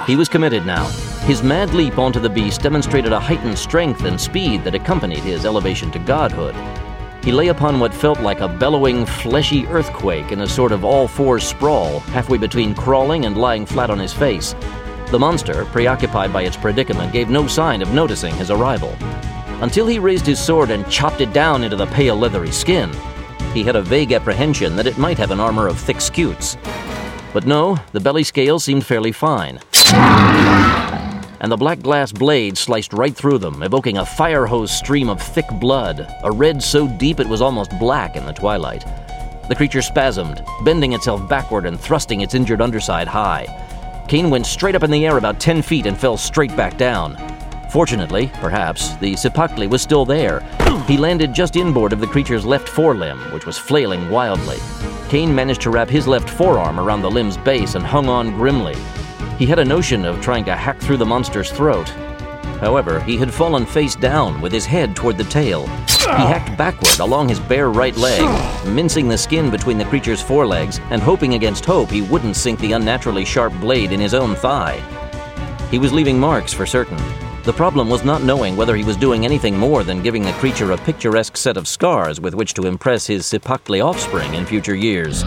He was committed now. His mad leap onto the beast demonstrated a heightened strength and speed that accompanied his elevation to godhood. He lay upon what felt like a bellowing, fleshy earthquake in a sort of all-fours sprawl, halfway between crawling and lying flat on his face. The monster, preoccupied by its predicament, gave no sign of noticing his arrival, until he raised his sword and chopped it down into the pale, leathery skin. He had a vague apprehension that it might have an armor of thick scutes. But no, the belly scale seemed fairly fine. And the black glass blade sliced right through them, evoking a fire hose stream of thick blood, a red so deep it was almost black in the twilight. The creature spasmed, bending itself backward and thrusting its injured underside high. Cain went straight up in the air about 10 feet and fell straight back down. Fortunately, perhaps, the Cipactli was still there. He landed just inboard of the creature's left forelimb, which was flailing wildly. Cain managed to wrap his left forearm around the limb's base and hung on grimly. He had a notion of trying to hack through the monster's throat. However, he had fallen face down with his head toward the tail. He hacked backward along his bare right leg, mincing the skin between the creature's forelegs and hoping against hope he wouldn't sink the unnaturally sharp blade in his own thigh. He was leaving marks for certain. The problem was not knowing whether he was doing anything more than giving the creature a picturesque set of scars with which to impress his Cipactli offspring in future years.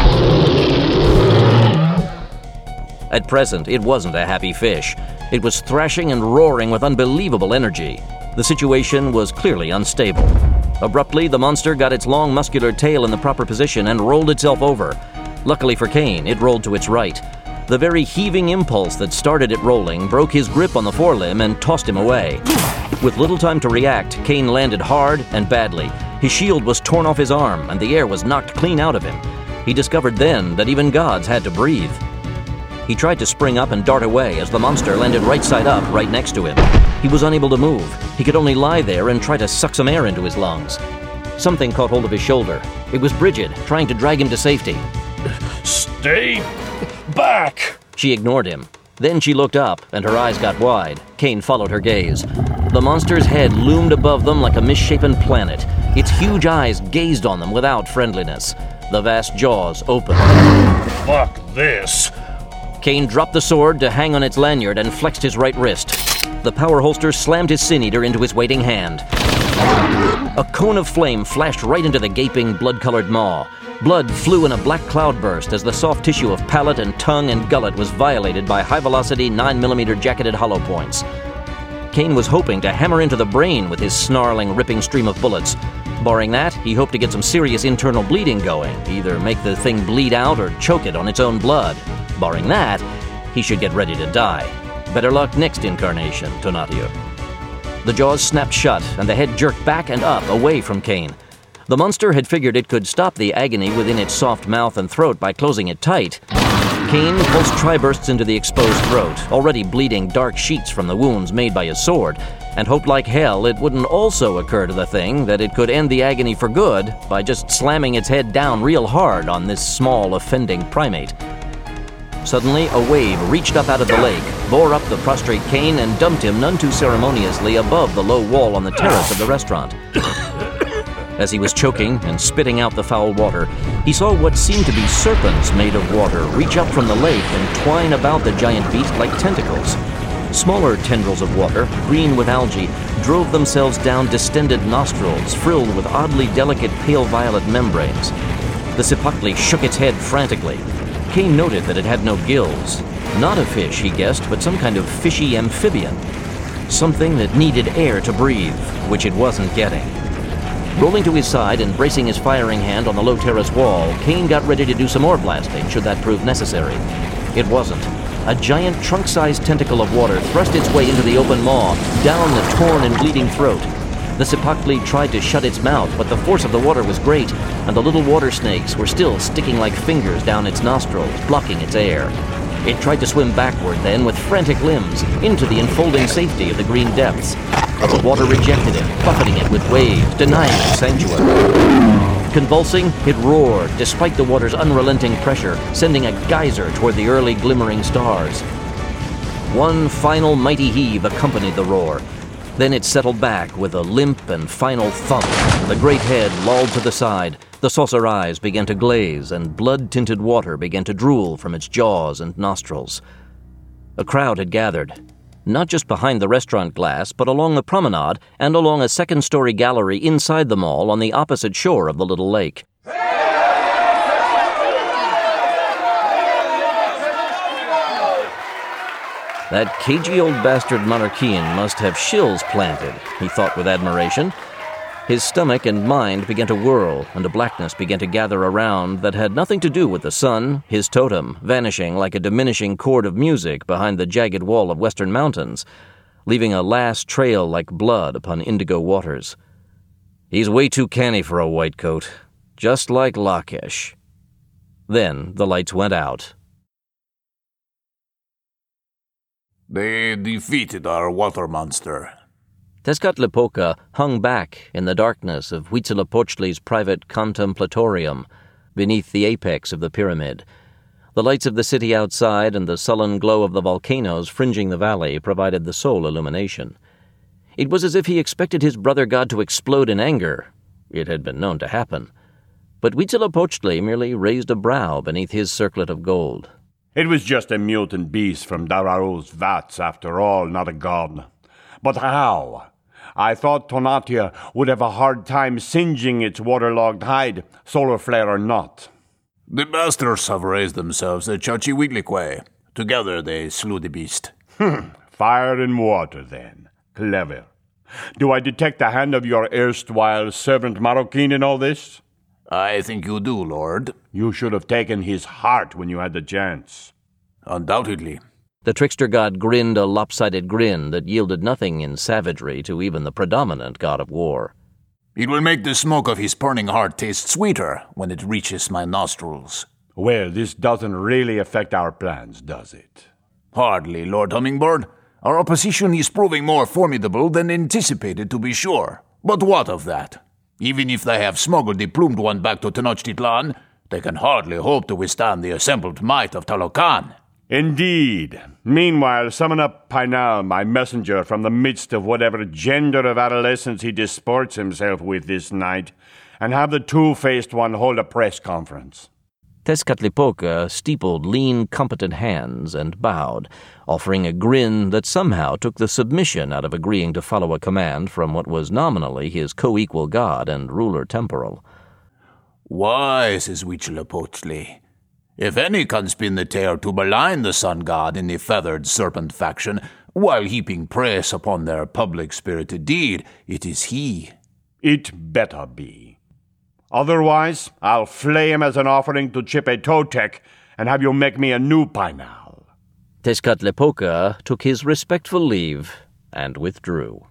At present, it wasn't a happy fish. It was thrashing and roaring with unbelievable energy. The situation was clearly unstable. Abruptly, the monster got its long muscular tail in the proper position and rolled itself over. Luckily for Cain, it rolled to its right. The very heaving impulse that started it rolling broke his grip on the forelimb and tossed him away. With little time to react, Cain landed hard and badly. His shield was torn off his arm, and the air was knocked clean out of him. He discovered then that even gods had to breathe. He tried to spring up and dart away as the monster landed right side up right next to him. He was unable to move. He could only lie there and try to suck some air into his lungs. Something caught hold of his shoulder. It was Bridget, trying to drag him to safety. Stay back! She ignored him. Then she looked up, and her eyes got wide. Cain followed her gaze. The monster's head loomed above them like a misshapen planet. Its huge eyes gazed on them without friendliness. The vast jaws opened. Fuck this! Cain dropped the sword to hang on its lanyard and flexed his right wrist. The power holster slammed his sin-eater into his waiting hand. A cone of flame flashed right into the gaping, blood-colored maw. Blood flew in a black cloudburst as the soft tissue of palate and tongue and gullet was violated by high-velocity 9mm jacketed hollow points. Cain was hoping to hammer into the brain with his snarling, ripping stream of bullets. Barring that, he hoped to get some serious internal bleeding going, either make the thing bleed out or choke it on its own blood. Barring that, he should get ready to die. Better luck next incarnation, Tonatiuh. The jaws snapped shut, and the head jerked back and up, away from Cain. The monster had figured it could stop the agony within its soft mouth and throat by closing it tight. Cain pulsed tri-bursts into the exposed throat, already bleeding dark sheets from the wounds made by his sword, and hoped like hell it wouldn't also occur to the thing that it could end the agony for good by just slamming its head down real hard on this small, offending primate. Suddenly, a wave reached up out of the lake, bore up the prostrate Cain, and dumped him none too ceremoniously above the low wall on the terrace of the restaurant. As he was choking and spitting out the foul water, he saw what seemed to be serpents made of water reach up from the lake and twine about the giant beast like tentacles. Smaller tendrils of water, green with algae, drove themselves down distended nostrils frilled with oddly delicate pale violet membranes. The Cipactli shook its head frantically. Cain noted that it had no gills. Not a fish, he guessed, but some kind of fishy amphibian. Something that needed air to breathe, which it wasn't getting. Rolling to his side and bracing his firing hand on the low terrace wall, Cain got ready to do some more blasting, should that prove necessary. It wasn't. A giant trunk-sized tentacle of water thrust its way into the open maw, down the torn and bleeding throat. The Cipactli tried to shut its mouth, but the force of the water was great, and the little water snakes were still sticking like fingers down its nostrils, blocking its air. It tried to swim backward then with frantic limbs into the enfolding safety of the green depths. But the water rejected it, buffeting it with waves, denying it sanctuary. Convulsing, it roared, despite the water's unrelenting pressure, sending a geyser toward the early glimmering stars. One final mighty heave accompanied the roar. Then it settled back with a limp and final thump. The great head lolled to the side, the saucer eyes began to glaze, and blood-tinted water began to drool from its jaws and nostrils. A crowd had gathered, not just behind the restaurant glass, but along the promenade and along a second-story gallery inside the mall on the opposite shore of the little lake. That cagey old bastard monarchian must have shills planted, he thought with admiration. His stomach and mind began to whirl, and a blackness began to gather around that had nothing to do with the sun, his totem, vanishing like a diminishing chord of music behind the jagged wall of western mountains, leaving a last trail like blood upon indigo waters. He's way too canny for a white coat, just like Lakesh. Then the lights went out. They defeated our water monster. Tezcatlipoca hung back in the darkness of Huitzilopochtli's private contemplatorium, beneath the apex of the pyramid. The lights of the city outside and the sullen glow of the volcanoes fringing the valley provided the sole illumination. It was as if he expected his brother god to explode in anger. It had been known to happen. But Huitzilopochtli merely raised a brow beneath his circlet of gold. It was just a mutant beast from Darao's vats, after all, not a god. But how? I thought Tonatia would have a hard time singeing its waterlogged hide, solar flare or not. The bastards have raised themselves at Chalchihuitlicue. Together they slew the beast. Fire and water, then. Clever. Do I detect the hand of your erstwhile servant Marroquin in all this? I think you do, Lord. You should have taken his heart when you had the chance. Undoubtedly. The trickster god grinned a lopsided grin that yielded nothing in savagery to even the predominant god of war. It will make the smoke of his burning heart taste sweeter when it reaches my nostrils. Well, this doesn't really affect our plans, does it? Hardly, Lord Hummingbird. Our opposition is proving more formidable than anticipated, to be sure. But what of that? Even if they have smuggled the plumed one back to Tenochtitlan, they can hardly hope to withstand the assembled might of Talocan. Indeed. Meanwhile, summon up Painal, my messenger, from the midst of whatever gender of adolescence he disports himself with this night, and have the two-faced one hold a press conference. Tezcatlipoca steepled lean, competent hands and bowed, offering a grin that somehow took the submission out of agreeing to follow a command from what was nominally his co-equal god and ruler temporal. Wise is Huitzilopochtli. If any can spin the tale to malign the sun god in the feathered serpent faction, while heaping praise upon their public-spirited deed, it is he. It better be. Otherwise, I'll flay him as an offering to Chipetotec and have you make me a new Painal. Tezcatlipoca took his respectful leave and withdrew.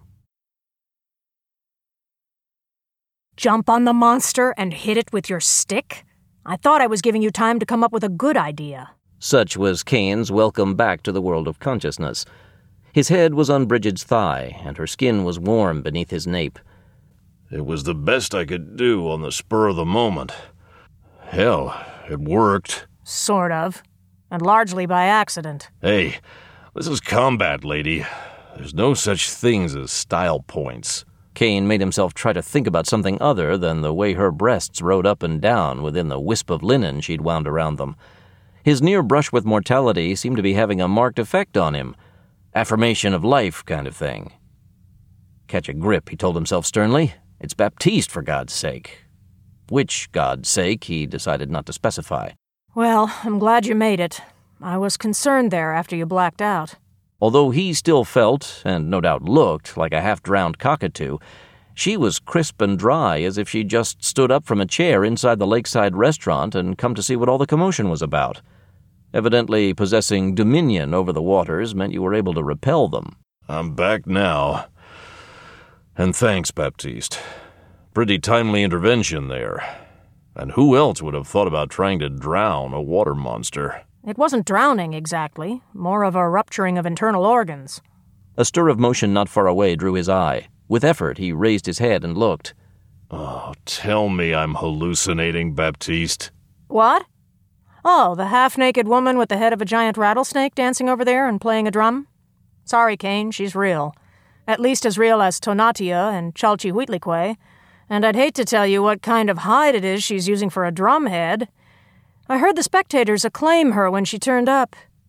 Jump on the monster and hit it with your stick? I thought I was giving you time to come up with a good idea. Such was Cain's welcome back to the world of consciousness. His head was on Brigid's thigh, and her skin was warm beneath his nape. It was the best I could do on the spur of the moment. Hell, it worked. Sort of. And largely by accident. Hey, this is combat, lady. There's no such things as style points. Cain made himself try to think about something other than the way her breasts rode up and down within the wisp of linen she'd wound around them. His near brush with mortality seemed to be having a marked effect on him. Affirmation of life kind of thing. Catch a grip, he told himself sternly. It's Baptiste, for God's sake. Which God's sake, he decided not to specify. Well, I'm glad you made it. I was concerned there after you blacked out. Although he still felt, and no doubt looked, like a half-drowned cockatoo, she was crisp and dry as if she'd just stood up from a chair inside the lakeside restaurant and come to see what all the commotion was about. Evidently, possessing dominion over the waters meant you were able to repel them. I'm back now. And thanks, Baptiste. Pretty timely intervention there. And who else would have thought about trying to drown a water monster? It wasn't drowning, exactly. More of a rupturing of internal organs. A stir of motion not far away drew his eye. With effort, he raised his head and looked. Oh, tell me I'm hallucinating, Baptiste. What? Oh, the half-naked woman with the head of a giant rattlesnake dancing over there and playing a drum? Sorry, Cain, she's real. At least as real as Tonatia and Chalchihuitlicue. And I'd hate to tell you what kind of hide it is she's using for a drumhead. I heard the spectators acclaim her when she turned up.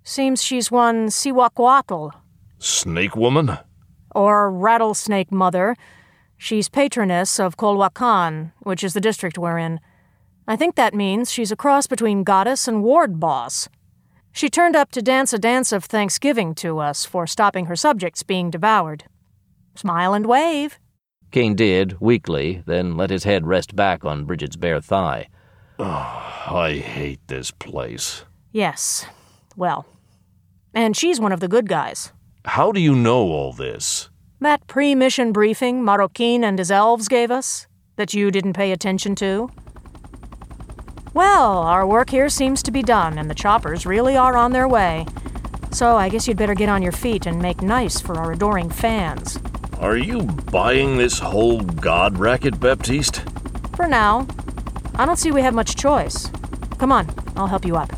Seems she's one Siwakwatl, Snake woman? or Rattlesnake Mother. She's patroness of Colwacan, which is the district we're in. I think that means she's a cross between goddess and ward boss. She turned up to dance a dance of thanksgiving to us for stopping her subjects being devoured. Smile and wave. Kane did, weakly, then let his head rest back on Bridget's bare thigh. I hate this place. Yes. Well. And she's one of the good guys. How do you know all this? That pre-mission briefing Marroquin and his elves gave us, that you didn't pay attention to. Well, our work here seems to be done, and the choppers really are on their way. So I guess you'd better get on your feet and make nice for our adoring fans. Are you buying this whole god racket, Baptiste? For now. I don't see we have much choice. Come on, I'll help you up.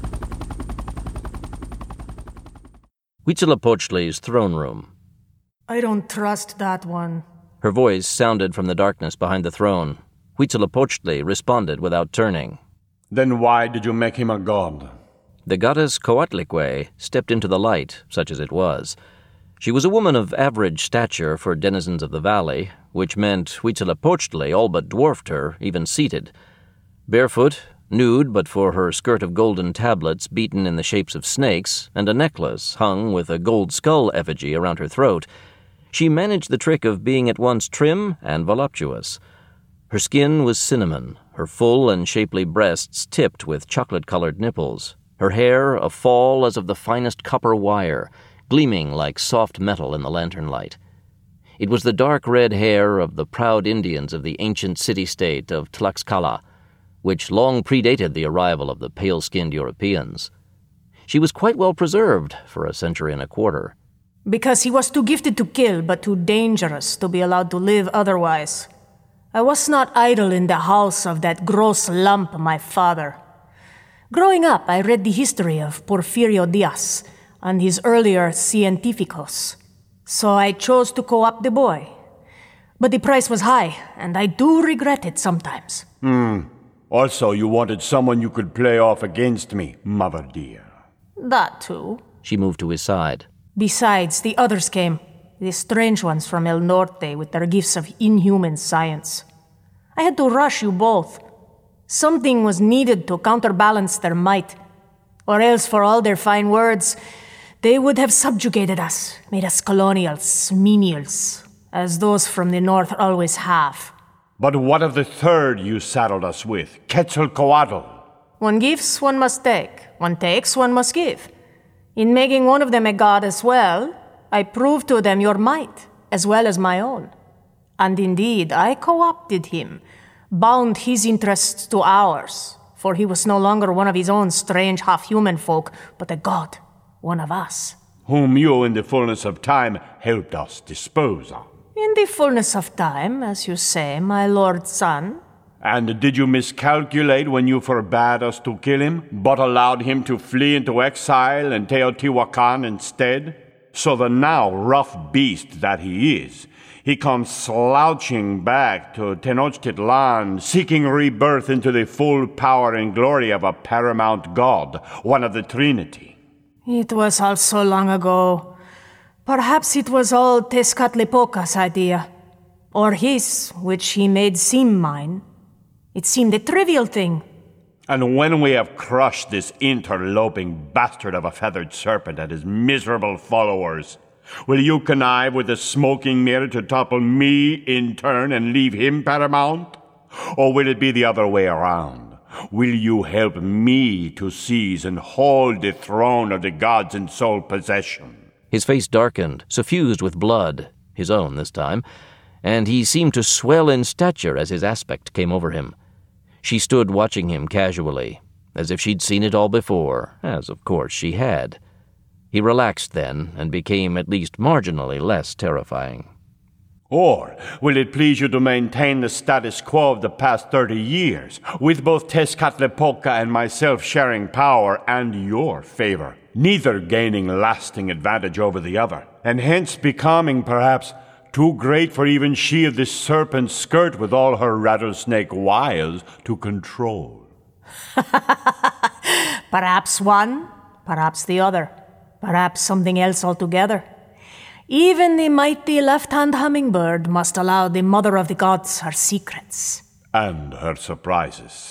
Huitzilopochtli's throne room. I don't trust that one. Her voice sounded from the darkness behind the throne. Huitzilopochtli responded without turning. Then why did you make him a god? The goddess Coatlicue stepped into the light, such as it was. She was a woman of average stature for denizens of the valley, which meant Huitzilopochtli all but dwarfed her, even seated. Barefoot, nude but for her skirt of golden tablets beaten in the shapes of snakes, and a necklace hung with a gold skull effigy around her throat, she managed the trick of being at once trim and voluptuous. Her skin was cinnamon, her full and shapely breasts tipped with chocolate-colored nipples, her hair a fall as of the finest copper wire, gleaming like soft metal in the lantern light. It was the dark red hair of the proud Indians of the ancient city-state of Tlaxcala, which long predated the arrival of the pale-skinned Europeans. She was quite well preserved for a century and a quarter. Because he was too gifted to kill, but too dangerous to be allowed to live otherwise. I was not idle in the house of that gross lump, my father. Growing up, I read the history of Porfirio Diaz and his earlier Científicos. So I chose to co-opt the boy. But the price was high, and I do regret it sometimes. Also, you wanted someone you could play off against me, mother dear. That too. She moved to his side. Besides, the others came. The strange ones from El Norte with their gifts of inhuman science. I had to rush you both. Something was needed to counterbalance their might. Or else, for all their fine words, they would have subjugated us, made us colonials, menials, as those from the north always have. But what of the third you saddled us with, Quetzalcoatl? One gives, one must take. One takes, one must give. In making one of them a god as well, I proved to them your might, as well as my own. And indeed, I co-opted him, bound his interests to ours, for he was no longer one of his own strange half-human folk, but a god, one of us. Whom you, in the fullness of time, helped us dispose of. In the fullness of time, as you say, my lord's son. And did you miscalculate when you forbade us to kill him, but allowed him to flee into exile in Teotihuacan instead? So the now rough beast that he is, he comes slouching back to Tenochtitlan, seeking rebirth into the full power and glory of a paramount god, one of the Trinity. It was all so long ago. Perhaps it was all Tezcatlipoca's idea. Or his, which he made seem mine. It seemed a trivial thing. And when we have crushed this interloping bastard of a feathered serpent and his miserable followers, will you connive with the smoking mirror to topple me in turn and leave him paramount? Or will it be the other way around? Will you help me to seize and hold the throne of the gods in sole possession? His face darkened, suffused with blood, his own this time, and he seemed to swell in stature as his aspect came over him. She stood watching him casually, as if she'd seen it all before, as of course she had. He relaxed then, and became at least marginally less terrifying. Or will it please you to maintain the status quo of the past 30 years, with both Tezcatlipoca and myself sharing power and your favor, neither gaining lasting advantage over the other, and hence becoming, perhaps, too great for even she of the serpent's skirt with all her rattlesnake wiles to control? Perhaps one, perhaps the other. perhaps something else altogether. Even the mighty left-hand hummingbird must allow the mother of the gods her secrets. And her surprises.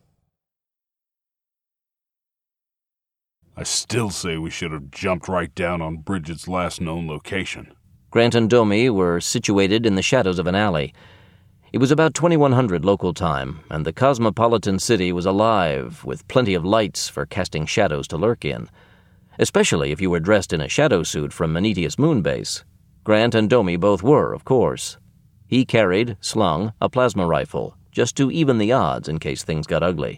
I still say we should have jumped right down on Bridget's last known location. Grant and Domi were situated in the shadows of an alley. It was about 2100 local time, and the cosmopolitan city was alive, with plenty of lights for casting shadows to lurk in, especially if you were dressed in a shadow suit from Menetius Moonbase. Grant and Domi both were, of course. He carried, slung, a plasma rifle, just to even the odds in case things got ugly.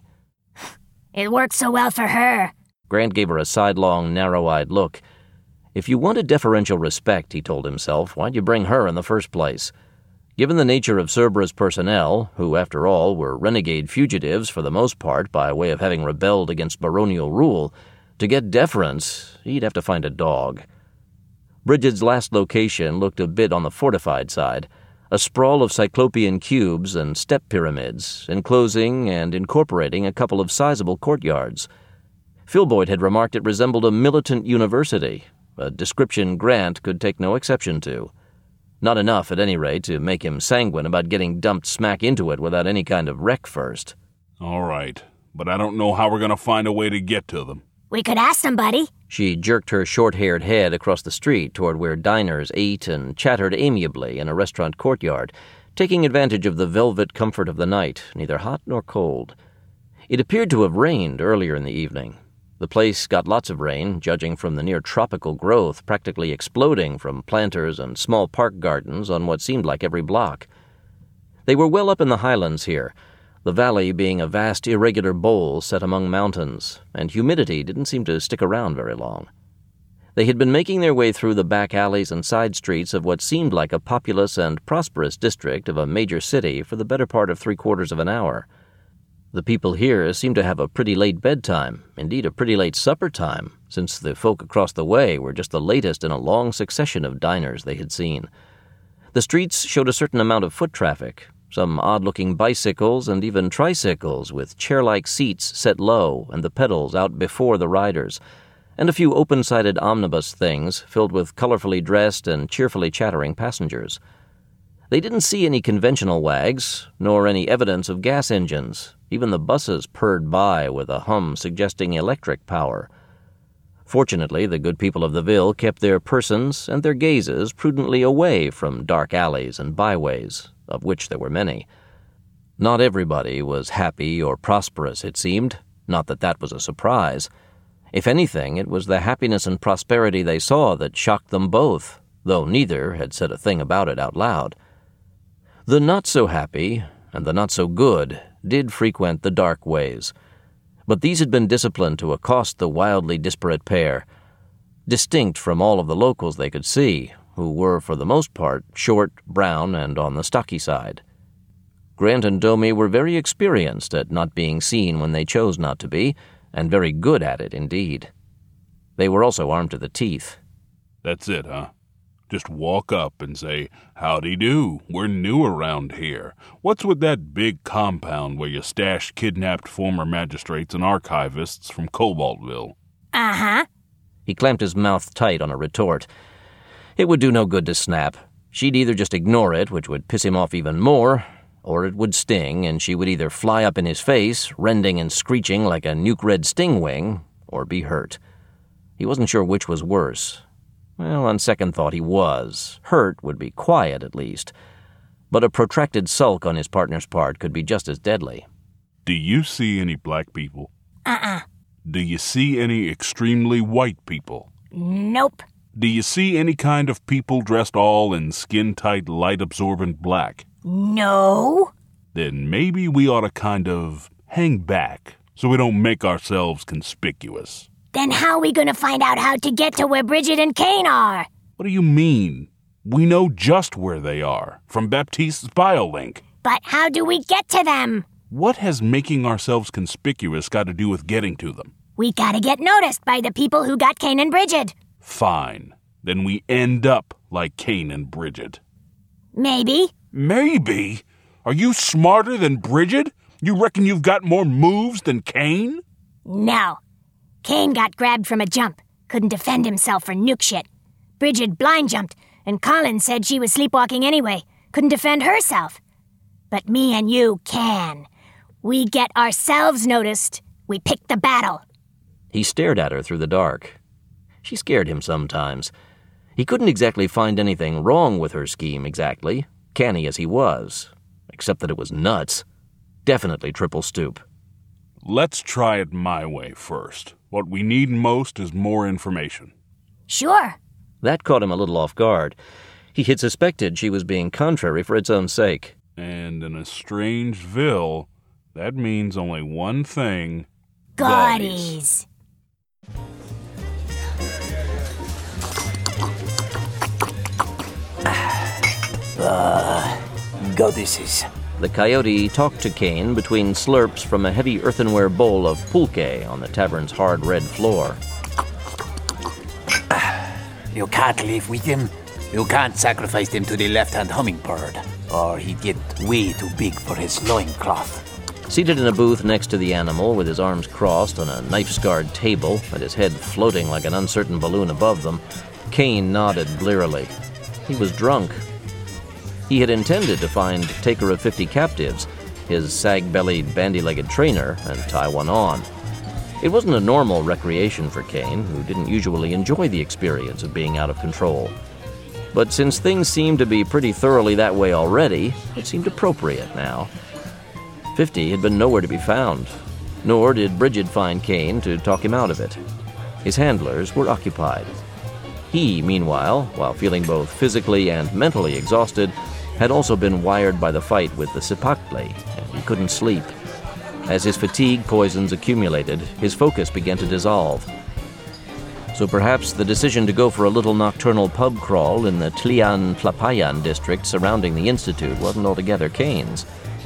It worked so well for her. Grant gave her a sidelong, narrow-eyed look. If you wanted deferential respect, he told himself, why'd you bring her in the first place? Given the nature of Cerberus personnel, who, after all, were renegade fugitives for the most part by way of having rebelled against baronial rule, to get deference, he'd have to find a dog. Bridget's last location looked a bit on the fortified side, a sprawl of cyclopean cubes and step pyramids, enclosing and incorporating a couple of sizable courtyards. Filboid had remarked it resembled a militant university, a description Grant could take no exception to. Not enough, at any rate, to make him sanguine about getting dumped smack into it without any kind of wreck first. All right, but I don't know how we're going to find a way to get to them. We could ask somebody. She jerked her short-haired head across the street toward where diners ate and chattered amiably in a restaurant courtyard, taking advantage of the velvet comfort of the night, neither hot nor cold. It appeared to have rained earlier in the evening. The place got lots of rain, judging from the near-tropical growth practically exploding from planters and small park gardens on what seemed like every block. They were well up in the highlands here, the valley being a vast irregular bowl set among mountains, and humidity didn't seem to stick around very long. They had been making their way through the back alleys and side streets of what seemed like a populous and prosperous district of a major city for the better part of 3/4 of an hour. The people here seemed to have a pretty late bedtime, indeed a pretty late supper time, since the folk across the way were just the latest in a long succession of diners they had seen. The streets showed a certain amount of foot traffic, some odd-looking bicycles and even tricycles with chair-like seats set low and the pedals out before the riders, and a few open-sided omnibus things filled with colorfully dressed and cheerfully chattering passengers. They didn't see any conventional wags, nor any evidence of gas engines. Even the buses purred by with a hum suggesting electric power. Fortunately, the good people of the Ville kept their persons and their gazes prudently away from dark alleys and byways, of which there were many. Not everybody was happy or prosperous, it seemed, not that that was a surprise. If anything, it was the happiness and prosperity they saw that shocked them both, though neither had said a thing about it out loud. The not-so-happy and the not-so-good did frequent the dark ways, but these had been disciplined to accost the wildly disparate pair, distinct from all of the locals they could see, who were, for the most part, short, brown, and on the stocky side. Grant and Domi were very experienced at not being seen when they chose not to be, and very good at it indeed. They were also armed to the teeth. That's it, huh? Just walk up and say, "Howdy do, we're new around here. What's with that big compound where you stashed kidnapped former magistrates and archivists from Cobaltville?" Uh-huh. He clamped his mouth tight on a retort. It would do no good to snap. She'd either just ignore it, which would piss him off even more, or it would sting, and she would either fly up in his face, rending and screeching like a nuke-red stingwing, or be hurt. He wasn't sure which was worse. Well, on second thought, he was. Hurt would be quiet, at least. But a protracted sulk on his partner's part could be just as deadly. Do you see any black people? Uh-uh. Do you see any extremely white people? Nope. Do you see any kind of people dressed all in skin-tight, light-absorbent black? No. Then maybe we ought to kind of hang back so we don't make ourselves conspicuous. Then how are we going to find out how to get to where Bridget and Kane are? What do you mean? We know just where they are, from Baptiste's biolink. But how do we get to them? What has making ourselves conspicuous got to do with getting to them? We gotta get noticed by the people who got Kane and Bridget. Fine. Then we end up like Kane and Bridget. Maybe. Maybe? Are you smarter than Bridget? You reckon you've got more moves than Kane? No. Kane got grabbed from a jump. Couldn't defend himself for nuke shit. Bridget blind jumped, and Colin said she was sleepwalking anyway. Couldn't defend herself. But me and you can. We get ourselves noticed. We pick the battle. He stared at her through the dark. She scared him sometimes. He couldn't exactly find anything wrong with her scheme exactly, canny as he was, except that it was nuts. Definitely triple stoop. Let's try it my way first. What we need most is more information. Sure. That caught him a little off guard. He had suspected she was being contrary for its own sake. And in a strange ville, that means only one thing. Gaudies. Goddesses. The coyote talked to Kane between slurps from a heavy earthenware bowl of pulque on the tavern's hard red floor. You can't live with him. You can't sacrifice him to the left-hand hummingbird, or he'd get way too big for his loincloth. Seated in a booth next to the animal, with his arms crossed on a knife-scarred table and his head floating like an uncertain balloon above them, Kane nodded blearily. He was drunk. He had intended to find Taker of 50 captives, his sag-bellied, bandy-legged trainer, and tie one on. It wasn't a normal recreation for Kane, who didn't usually enjoy the experience of being out of control. But since things seemed to be pretty thoroughly that way already, it seemed appropriate now. 50 had been nowhere to be found, nor did Bridget find Kane to talk him out of it. His handlers were occupied. He, meanwhile, while feeling both physically and mentally exhausted, had also been wired by the fight with the Cipactli, and he couldn't sleep. As his fatigue poisons accumulated, his focus began to dissolve. So perhaps the decision to go for a little nocturnal pub crawl in the Tlian-Tlapayan district surrounding the Institute wasn't altogether Kane's.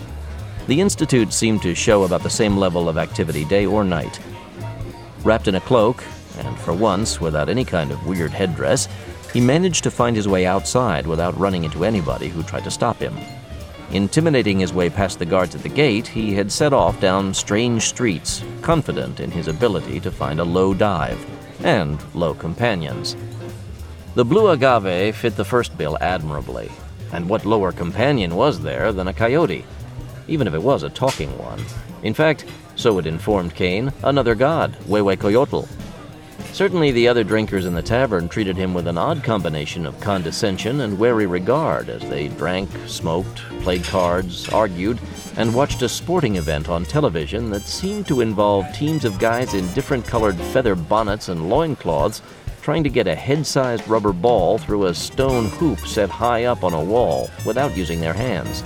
The Institute seemed to show about the same level of activity day or night. Wrapped in a cloak, and for once without any kind of weird headdress, he managed to find his way outside without running into anybody who tried to stop him. Intimidating his way past the guards at the gate, he had set off down strange streets, confident in his ability to find a low dive, and low companions. The blue agave fit the first bill admirably, and what lower companion was there than a coyote, even if it was a talking one? In fact, so it informed Kane, another god, Huehuecoyotl. Certainly the other drinkers in the tavern treated him with an odd combination of condescension and wary regard as they drank, smoked, played cards, argued, and watched a sporting event on television that seemed to involve teams of guys in different colored feather bonnets and loincloths trying to get a head-sized rubber ball through a stone hoop set high up on a wall without using their hands.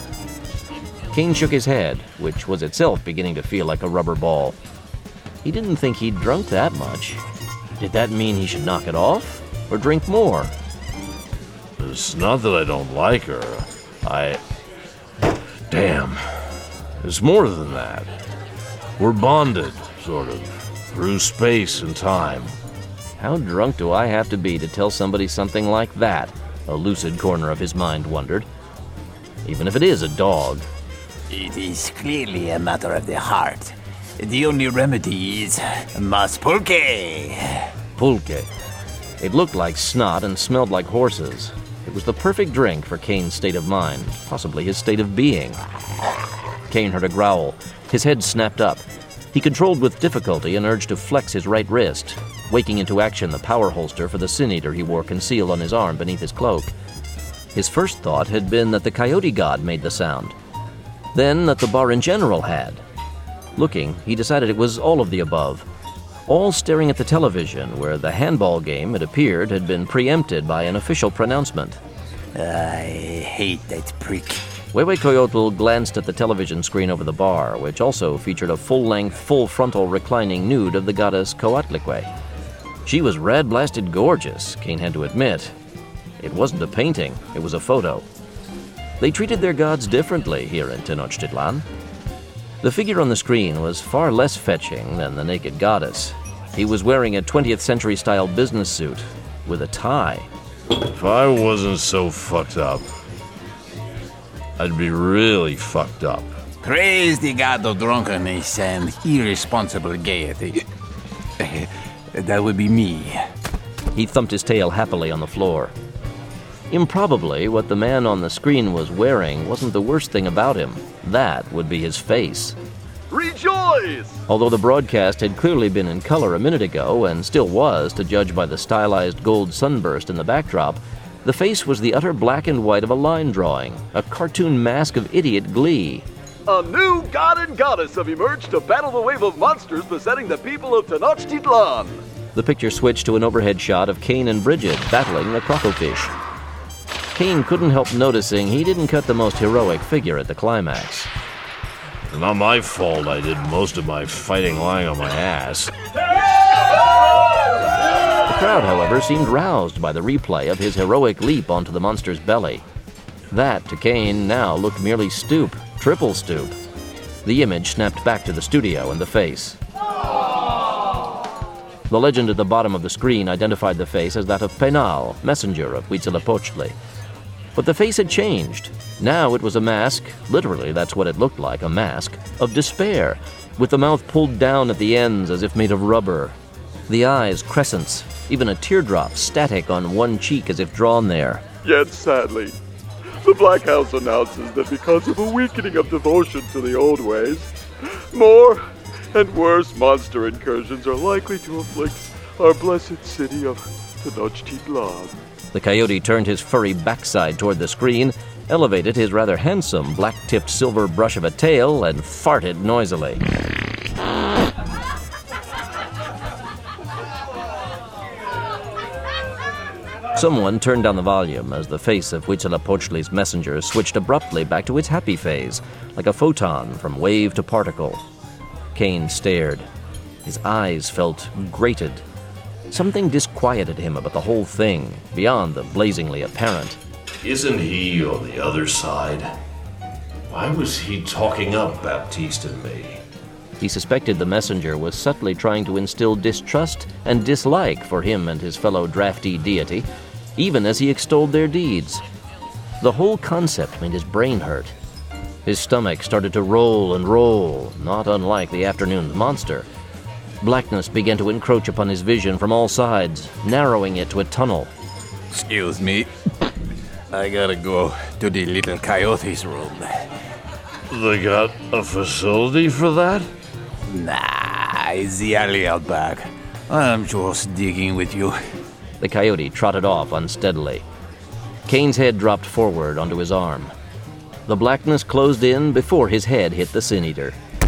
Kane shook his head, which was itself beginning to feel like a rubber ball. He didn't think he'd drunk that much. Did that mean he should knock it off, or drink more? It's not that I don't like her. Damn. It's more than that. We're bonded, sort of, through space and time. How drunk do I have to be to tell somebody something like that? A lucid corner of his mind wondered. Even if it is a dog. It is clearly a matter of the heart. The only remedy is mas pulque. Pulque. It looked like snot and smelled like horses. It was the perfect drink for Kane's state of mind, possibly his state of being. Kane heard a growl. His head snapped up. He controlled with difficulty an urge to flex his right wrist, waking into action the power holster for the sin-eater he wore concealed on his arm beneath his cloak. His first thought had been that the coyote god made the sound. Then that the bar in general had. Looking, he decided it was all of the above. All staring at the television, where the handball game, it appeared, had been preempted by an official pronouncement. I hate that prick. Huehuecoyotl glanced at the television screen over the bar, which also featured a full-length, full-frontal reclining nude of the goddess Coatlicue. She was rad-blasted gorgeous, Kane had to admit. It wasn't a painting, it was a photo. They treated their gods differently here in Tenochtitlan. The figure on the screen was far less fetching than the naked goddess. He was wearing a 20th century-style business suit with a tie. If I wasn't so fucked up, I'd be really fucked up. Praise the god of drunkenness and irresponsible gaiety. That would be me. He thumped his tail happily on the floor. Improbably, what the man on the screen was wearing wasn't the worst thing about him. That would be his face. Rejoice! Although the broadcast had clearly been in color a minute ago, and still was, to judge by the stylized gold sunburst in the backdrop, the face was the utter black and white of a line drawing, a cartoon mask of idiot glee. A new god and goddess have emerged to battle the wave of monsters besetting the people of Tenochtitlan. The picture switched to an overhead shot of Cain and Bridget battling the crocodfish. Cain couldn't help noticing he didn't cut the most heroic figure at the climax. It's not my fault I did most of my fighting lying on my ass. The crowd, however, seemed roused by the replay of his heroic leap onto the monster's belly. That, to Cain, now looked merely stoop, triple stoop. The image snapped back to the studio and the face. The legend at the bottom of the screen identified the face as that of Penal, messenger of Huitzilopochtli. But the face had changed. Now it was a mask, literally that's what it looked like, a mask, of despair, with the mouth pulled down at the ends as if made of rubber. The eyes crescents, even a teardrop static on one cheek as if drawn there. Yet sadly, the Black House announces that because of a weakening of devotion to the old ways, more and worse monster incursions are likely to afflict our blessed city of Tenochtitlan. The coyote turned his furry backside toward the screen, elevated his rather handsome black-tipped silver brush of a tail, and farted noisily. Someone turned down the volume as the face of Huitzilopochtli's messenger switched abruptly back to its happy phase, like a photon from wave to particle. Cain stared. His eyes felt grated. Something disquieted him about the whole thing, beyond the blazingly apparent. Isn't he on the other side? Why was he talking up Baptiste and me? He suspected the messenger was subtly trying to instill distrust and dislike for him and his fellow drafty deity, even as he extolled their deeds. The whole concept made his brain hurt. His stomach started to roll and roll, not unlike the afternoon's monster. Blackness began to encroach upon his vision from all sides, narrowing it to a tunnel. Excuse me. I gotta go to the little coyote's room. They got a facility for that? Nah, it's the alley out back. I'm just digging with you. The coyote trotted off unsteadily. Cain's head dropped forward onto his arm. The blackness closed in before his head hit the Sin Eater.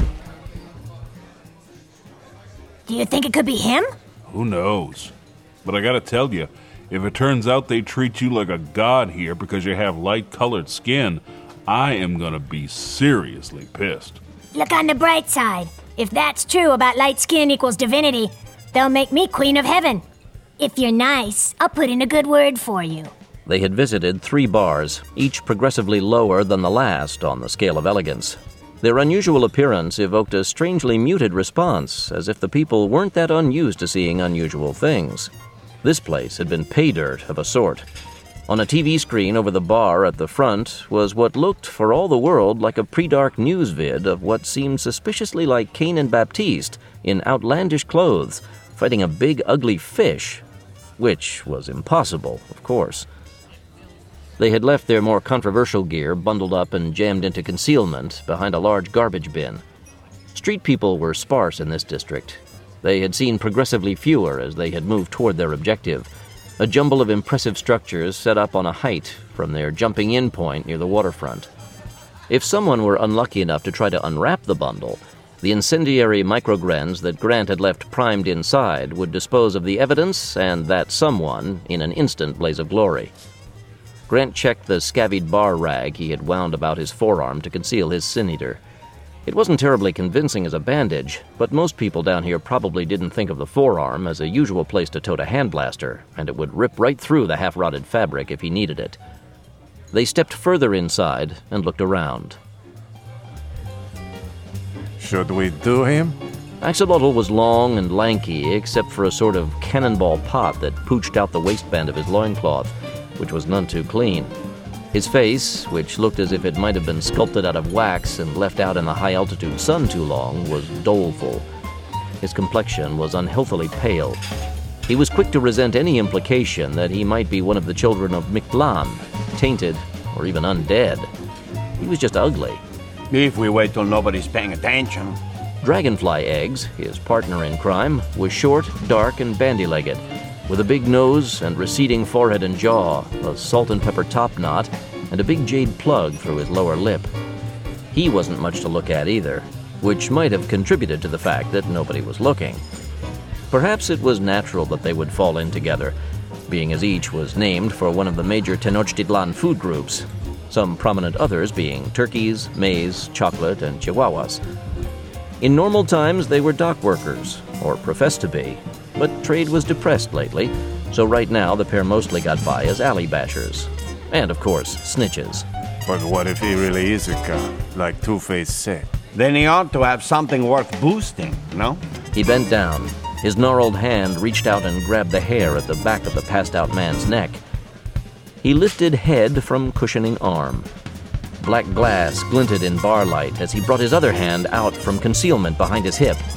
Do you think it could be him? Who knows? But I gotta tell you, if it turns out they treat you like a god here because you have light-colored skin, I am gonna be seriously pissed. Look on the bright side. If that's true about light skin equals divinity, they'll make me queen of heaven. If you're nice, I'll put in a good word for you. They had visited 3 bars, each progressively lower than the last on the scale of elegance. Their unusual appearance evoked a strangely muted response, as if the people weren't that unused to seeing unusual things. This place had been pay dirt of a sort. On a TV screen over the bar at the front was what looked, for all the world, like a pre-dark news vid of what seemed suspiciously like Cain and Baptiste in outlandish clothes, fighting a big, ugly fish, which was impossible, of course. They had left their more controversial gear bundled up and jammed into concealment behind a large garbage bin. Street people were sparse in this district. They had seen progressively fewer as they had moved toward their objective, a jumble of impressive structures set up on a height from their jumping-in point near the waterfront. If someone were unlucky enough to try to unwrap the bundle, the incendiary microgrens that Grant had left primed inside would dispose of the evidence and that someone in an instant blaze of glory. Grant checked the scabied bar rag he had wound about his forearm to conceal his Sin Eater. It wasn't terribly convincing as a bandage, but most people down here probably didn't think of the forearm as a usual place to tote a hand blaster, and it would rip right through the half-rotted fabric if he needed it. They stepped further inside and looked around. Should we do him? Axolotl was long and lanky, except for a sort of cannonball pot that pooched out the waistband of his loincloth, which was none too clean. His face, which looked as if it might have been sculpted out of wax and left out in the high-altitude sun too long, was doleful. His complexion was unhealthily pale. He was quick to resent any implication that he might be one of the children of Mictlan, tainted or even undead. He was just ugly. If we wait till nobody's paying attention. Dragonfly Eggs, his partner in crime, was short, dark, and bandy-legged, with a big nose and receding forehead and jaw, a salt and pepper top knot, and a big jade plug through his lower lip. He wasn't much to look at either, which might have contributed to the fact that nobody was looking. Perhaps it was natural that they would fall in together, being as each was named for one of the major Tenochtitlan food groups, some prominent others being turkeys, maize, chocolate, and chihuahuas. In normal times, they were dock workers, or professed to be, but trade was depressed lately, so right now the pair mostly got by as alley bashers. And, of course, snitches. But what if he really is a god, like Two-Face said? Then he ought to have something worth boosting, no? He bent down. His gnarled hand reached out and grabbed the hair at the back of the passed-out man's neck. He lifted head from cushioning arm. Black glass glinted in bar light as he brought his other hand out from concealment behind his hip.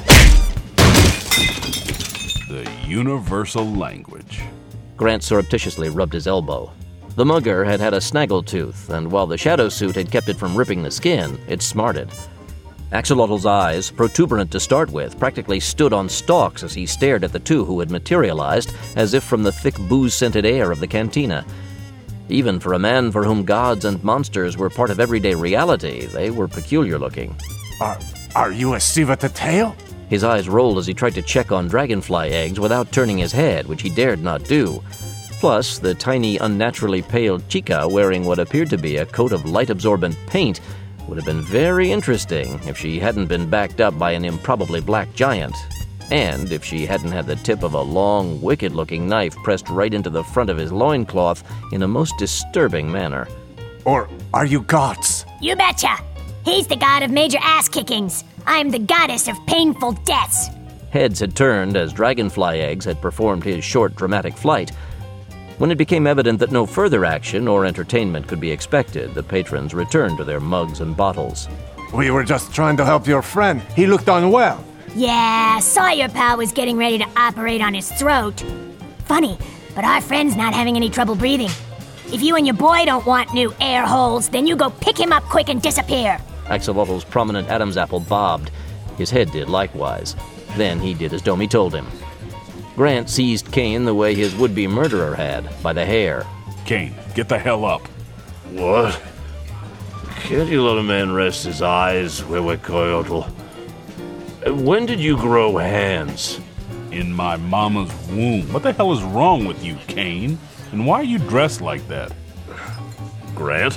The universal language. Grant surreptitiously rubbed his elbow. The mugger had had a snaggletooth, and while the shadow suit had kept it from ripping the skin, it smarted. Axolotl's eyes, protuberant to start with, practically stood on stalks as he stared at the two who had materialized as if from the thick booze-scented air of the cantina. Even for a man for whom gods and monsters were part of everyday reality, they were peculiar looking. Are you a Siva Tateo? His eyes rolled as he tried to check on Dragonfly Eggs without turning his head, which he dared not do. Plus, the tiny, unnaturally pale chica wearing what appeared to be a coat of light-absorbent paint would have been very interesting if she hadn't been backed up by an improbably black giant, and if she hadn't had the tip of a long, wicked-looking knife pressed right into the front of his loincloth in a most disturbing manner. Or are you gods? You betcha! He's the god of major ass-kickings. I'm the goddess of painful deaths. Heads had turned as Dragonfly Eggs had performed his short, dramatic flight. When it became evident that no further action or entertainment could be expected, the patrons returned to their mugs and bottles. We were just trying to help your friend. He looked unwell. Yeah, saw your pal was getting ready to operate on his throat. Funny, but our friend's not having any trouble breathing. If you and your boy don't want new air holes, then you go pick him up quick and disappear. Axolotl's prominent Adam's apple bobbed. His head did likewise. Then he did as Domi told him. Grant seized Kane the way his would-be murderer had, by the hair. Kane, get the hell up. What? Can't you let a man rest his eyes, Huehuecoyotl? When did you grow hands? In my mama's womb. What the hell is wrong with you, Kane? And why are you dressed like that? Grant?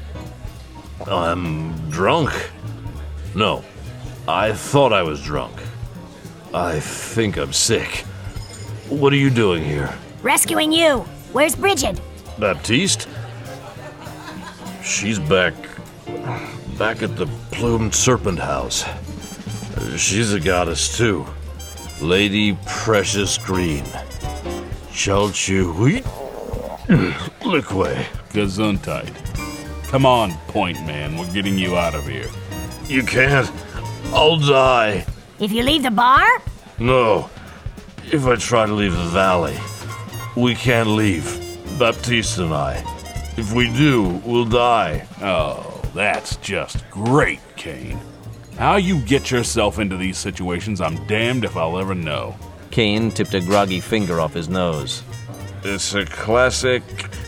I'm drunk. No, I thought I was drunk. I think I'm sick. What are you doing here? Rescuing you. Where's Bridget? Baptiste? She's back at the Plumed Serpent House. She's a goddess, too. Lady Precious Green. Chalchi Liquay. Gesundheit. Come on, Point Man. We're getting you out of here. You can't. I'll die. If you leave the bar? No. If I try to leave the valley, we can't leave. Baptiste and I. If we do, we'll die. Oh, that's just great, Kane. How you get yourself into these situations, I'm damned if I'll ever know. Kane tipped a groggy finger off his nose. It's a classic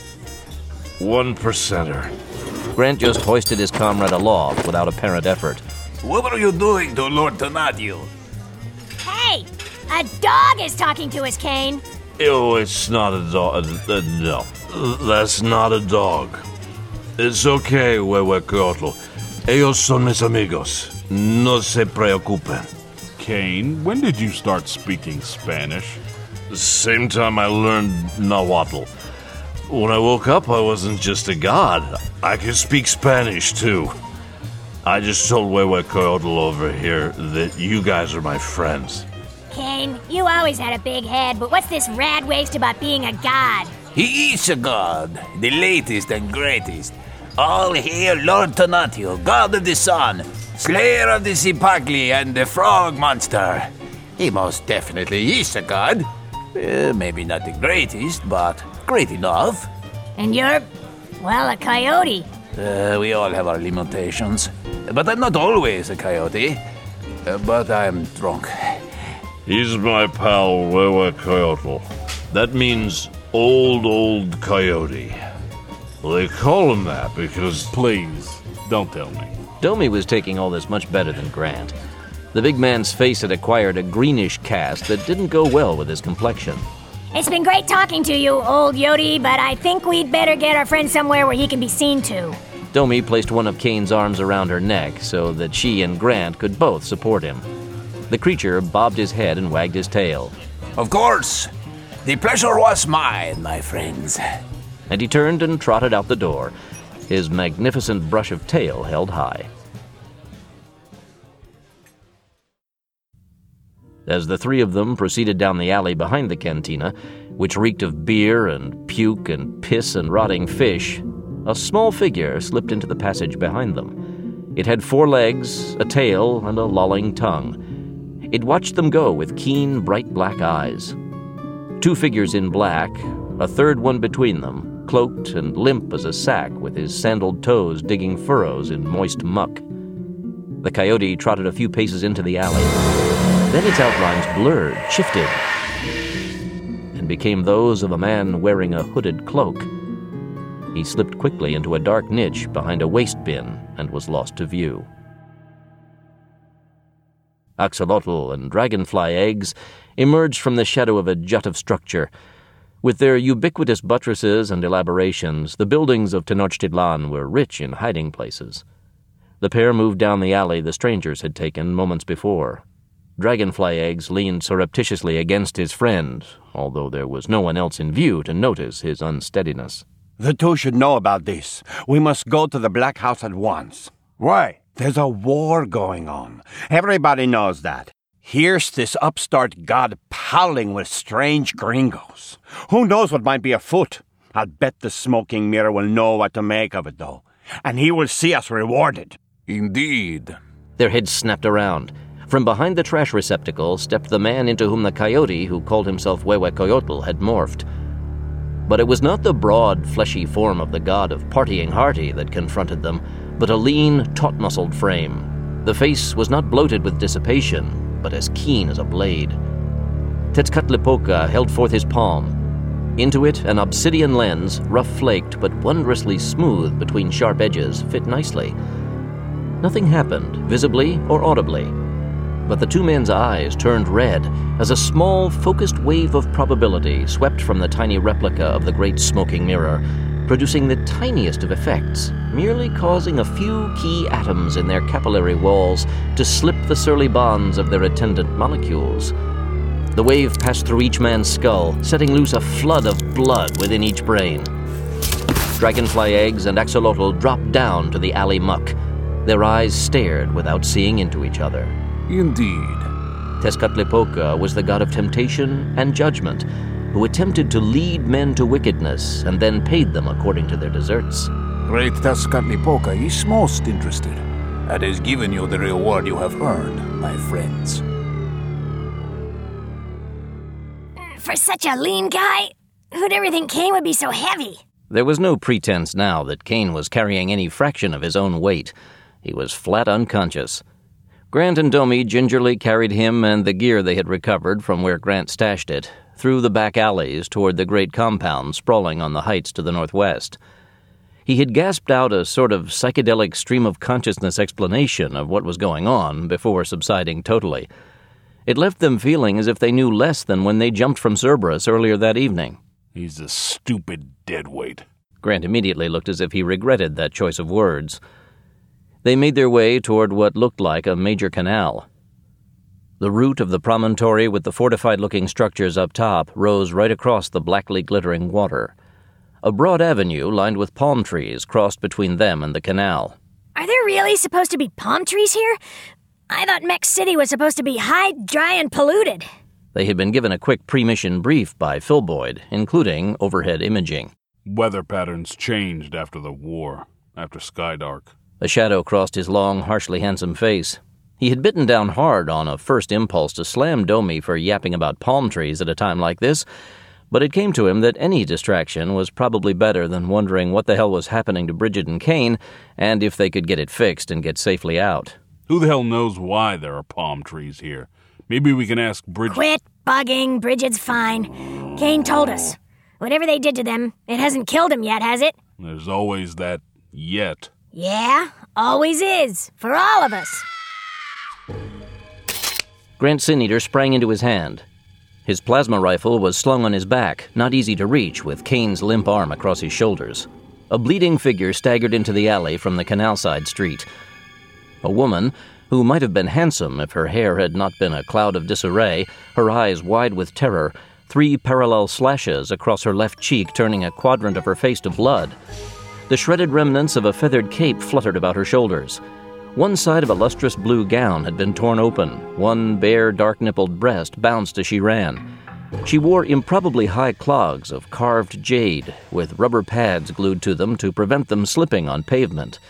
1%er. Grant just hoisted his comrade aloft without apparent effort. What are you doing to Lord Tonatiuh? Hey! A dog is talking to us, Kane. Oh, it's not a dog. No, that's not a dog. It's okay, Huehuecoyotl. Ellos son mis amigos. No se preocupen. Kane, when did you start speaking Spanish? The same time I learned Nahuatl. When I woke up, I wasn't just a god. I could speak Spanish, too. I just told Huehuecoyotl over here that you guys are my friends. Kane, you always had a big head, but what's this rad waste about being a god? He is a god, the latest and greatest. All hail Lord Tonatiuh, god of the sun, slayer of the Zipagli and the frog monster. He most definitely is a god. Maybe not the greatest, but great enough. And you're, well, a coyote. We all have our limitations. But I'm not always a coyote. But I'm drunk. He's my pal, Wewe-Coyotl. That means old coyote. They call him that because... Please, don't tell me. Domi was taking all this much better than Grant. The big man's face had acquired a greenish cast that didn't go well with his complexion. It's been great talking to you, old Yodi, but I think we'd better get our friend somewhere where he can be seen to. Domi placed one of Kane's arms around her neck so that she and Grant could both support him. The creature bobbed his head and wagged his tail. Of course. The pleasure was mine, my friends. And he turned and trotted out the door, his magnificent brush of tail held high. As the three of them proceeded down the alley behind the cantina, which reeked of beer and puke and piss and rotting fish, a small figure slipped into the passage behind them. It had 4 legs, a tail, and a lolling tongue. It watched them go with keen, bright black eyes. 2 figures in black, a third one between them, cloaked and limp as a sack with his sandaled toes digging furrows in moist muck. The coyote trotted a few paces into the alley. Then its outlines blurred, shifted, and became those of a man wearing a hooded cloak. He slipped quickly into a dark niche behind a waste bin and was lost to view. Axolotl and dragonfly eggs emerged from the shadow of a jut of structure. With their ubiquitous buttresses and elaborations, the buildings of Tenochtitlan were rich in hiding places. The pair moved down the alley the strangers had taken moments before. Dragonfly Eggs leaned surreptitiously against his friend, although there was no one else in view to notice his unsteadiness. The 2 should know about this. We must go to the Black House at once. Why? There's a war going on. Everybody knows that. Here's this upstart god prowling with strange gringos. Who knows what might be afoot? I'll bet the smoking mirror will know what to make of it, though. And he will see us rewarded. Indeed. Their heads snapped around. From behind the trash receptacle stepped the man into whom the coyote, who called himself Wewe-Coyotl, had morphed. But it was not the broad, fleshy form of the god of partying hearty that confronted them, but a lean, taut-muscled frame. The face was not bloated with dissipation, but as keen as a blade. Tezcatlipoca held forth his palm. Into it, an obsidian lens, rough-flaked but wondrously smooth between sharp edges, fit nicely. Nothing happened, visibly or audibly. But the 2 men's eyes turned red as a small, focused wave of probability swept from the tiny replica of the great smoking mirror, producing the tiniest of effects, merely causing a few key atoms in their capillary walls to slip the surly bonds of their attendant molecules. The wave passed through each man's skull, setting loose a flood of blood within each brain. Dragonfly Eggs and Axolotl dropped down to the alley muck. Their eyes stared without seeing into each other. Indeed. Tezcatlipoca was the god of temptation and judgment, who attempted to lead men to wickedness and then paid them according to their deserts. Great Tezcatlipoca is most interested, and has given you the reward you have earned, my friends. For such a lean guy, who'd ever think Kane would be so heavy? There was no pretense now that Kane was carrying any fraction of his own weight. He was flat unconscious. Grant and Domi gingerly carried him and the gear they had recovered from where Grant stashed it through the back alleys toward the great compound sprawling on the heights to the northwest. He had gasped out a sort of psychedelic stream of consciousness explanation of what was going on before subsiding totally. It left them feeling as if they knew less than when they jumped from Cerberus earlier that evening. He's a stupid deadweight. Grant immediately looked as if he regretted that choice of words. They made their way toward what looked like a major canal. The route of the promontory with the fortified-looking structures up top rose right across the blackly glittering water. A broad avenue lined with palm trees crossed between them and the canal. Are there really supposed to be palm trees here? I thought Mex City was supposed to be high, dry, and polluted. They had been given a quick pre-mission brief by Phil Boyd, including overhead imaging. Weather patterns changed after the war, after Skydark. A shadow crossed his long, harshly handsome face. He had bitten down hard on a first impulse to slam Domi for yapping about palm trees at a time like this, but it came to him that any distraction was probably better than wondering what the hell was happening to Bridget and Kane, and if they could get it fixed and get safely out. Who the hell knows why there are palm trees here? Maybe we can ask Bridget... Quit bugging. Bridget's fine. Kane told us. Whatever they did to them, it hasn't killed him yet, has it? There's always that yet. Yeah, always is. For all of us. Grant Sin Eater sprang into his hand. His plasma rifle was slung on his back, not easy to reach, with Kane's limp arm across his shoulders. A bleeding figure staggered into the alley from the canal-side street. A woman, who might have been handsome if her hair had not been a cloud of disarray, her eyes wide with terror, 3 parallel slashes across her left cheek turning a quadrant of her face to blood. The shredded remnants of a feathered cape fluttered about her shoulders. One side of a lustrous blue gown had been torn open. One bare, dark-nippled breast bounced as she ran. She wore improbably high clogs of carved jade, with rubber pads glued to them to prevent them slipping on pavement.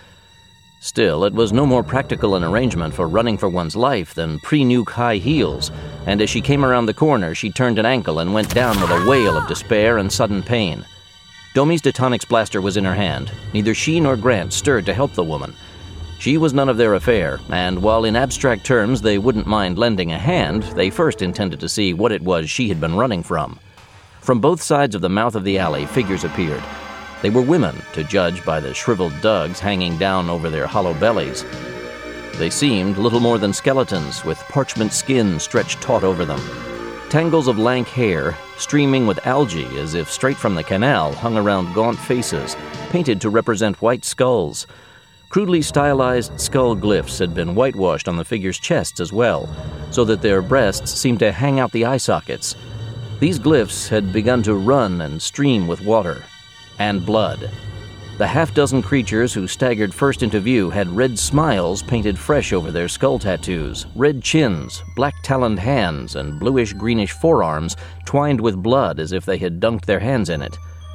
Still, it was no more practical an arrangement for running for one's life than pre-nuke high heels, and as she came around the corner, she turned an ankle and went down with a wail of despair and sudden pain. Domi's Detonics blaster was in her hand. Neither she nor Grant stirred to help the woman. She was none of their affair, and while in abstract terms they wouldn't mind lending a hand, they first intended to see what it was she had been running from. From both sides of the mouth of the alley, figures appeared. They were women, to judge by the shriveled dugs hanging down over their hollow bellies. They seemed little more than skeletons, with parchment skin stretched taut over them. Tangles of lank hair, streaming with algae as if straight from the canal, hung around gaunt faces, painted to represent white skulls. Crudely stylized skull glyphs had been whitewashed on the figures' chests as well, so that their breasts seemed to hang out the eye sockets. These glyphs had begun to run and stream with water. And blood. The half-dozen creatures who staggered first into view had red smiles painted fresh over their skull tattoos, red chins, black-taloned hands, and bluish-greenish forearms twined with blood as if they had dunked their hands in it.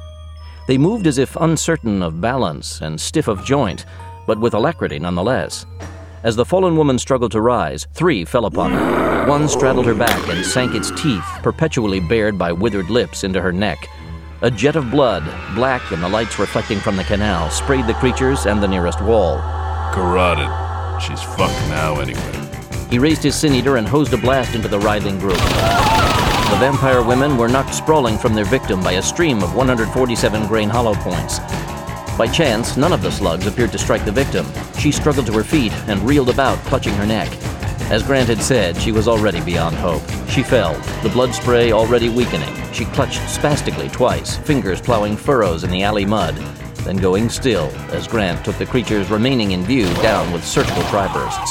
They moved as if uncertain of balance and stiff of joint, but with alacrity nonetheless. As the fallen woman struggled to rise, 3 fell upon her. One straddled her back and sank its teeth, perpetually bared by withered lips, into her neck. A jet of blood, black in the lights reflecting from the canal, sprayed the creatures and the nearest wall. Carotid. She's fucked now anyway. He raised his Sin Eater and hosed a blast into the writhing group. The vampire women were knocked sprawling from their victim by a stream of 147 grain hollow points. By chance, none of the slugs appeared to strike the victim. She struggled to her feet and reeled about, clutching her neck. As Grant had said, she was already beyond hope. She fell, the blood spray already weakening. She clutched spastically twice, fingers plowing furrows in the alley mud, then going still as Grant took the creatures remaining in view down with surgical tri-bursts.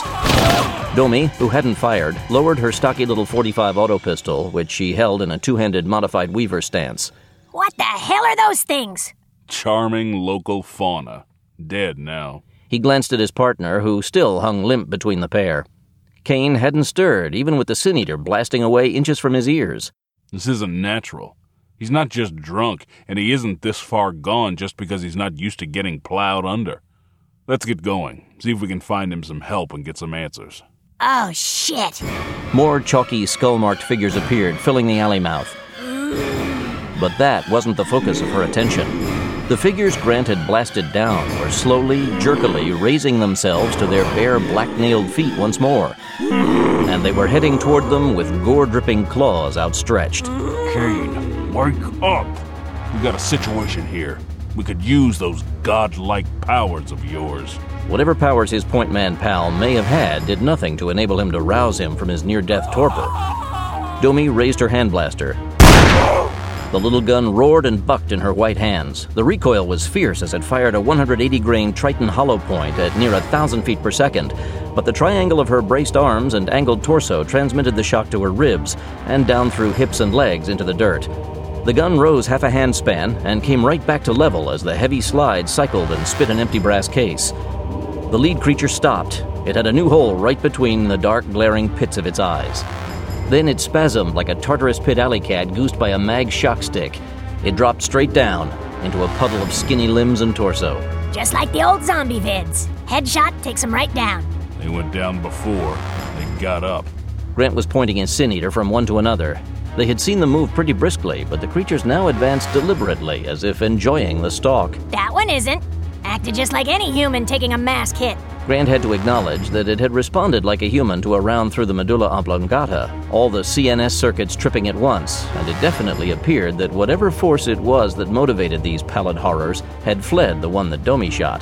Domi, who hadn't fired, lowered her stocky little .45 auto pistol, which she held in a two-handed modified Weaver stance. What the hell are those things? Charming local fauna. Dead now. He glanced at his partner, who still hung limp between the pair. Kane hadn't stirred, even with the Sin Eater blasting away inches from his ears. This isn't natural. He's not just drunk, and he isn't this far gone just because he's not used to getting plowed under. Let's get going, see if we can find him some help and get some answers. Oh, shit. More chalky, skull-marked figures appeared, filling the alley mouth. But that wasn't the focus of her attention. The figures Grant had blasted down were slowly, jerkily raising themselves to their bare, black-nailed feet once more. And they were heading toward them with gore-dripping claws outstretched. Kane, wake up! We got a situation here. We could use those godlike powers of yours. Whatever powers his point man pal may have had did nothing to enable him to rouse him from his near-death torpor. Domi raised her hand blaster. The little gun roared and bucked in her white hands. The recoil was fierce as it fired a 180-grain Triton hollow point at near 1,000 feet per second, but the triangle of her braced arms and angled torso transmitted the shock to her ribs and down through hips and legs into the dirt. The gun rose half a hand span and came right back to level as the heavy slide cycled and spit an empty brass case. The lead creature stopped. It had a new hole right between the dark, glaring pits of its eyes. Then it spasmed like a Tartarus pit alley cat goosed by a mag shock stick. It dropped straight down into a puddle of skinny limbs and torso. Just like the old zombie vids. Headshot takes them right down. They went down before. They got up. Grant was pointing his Sin Eater from one to another. They had seen them move pretty briskly, but the creatures now advanced deliberately, as if enjoying the stalk. That one isn't. Acted just like any human taking a mask hit. Grant had to acknowledge that it had responded like a human to a round through the medulla oblongata, all the CNS circuits tripping at once, and it definitely appeared that whatever force it was that motivated these pallid horrors had fled the one that Domi shot.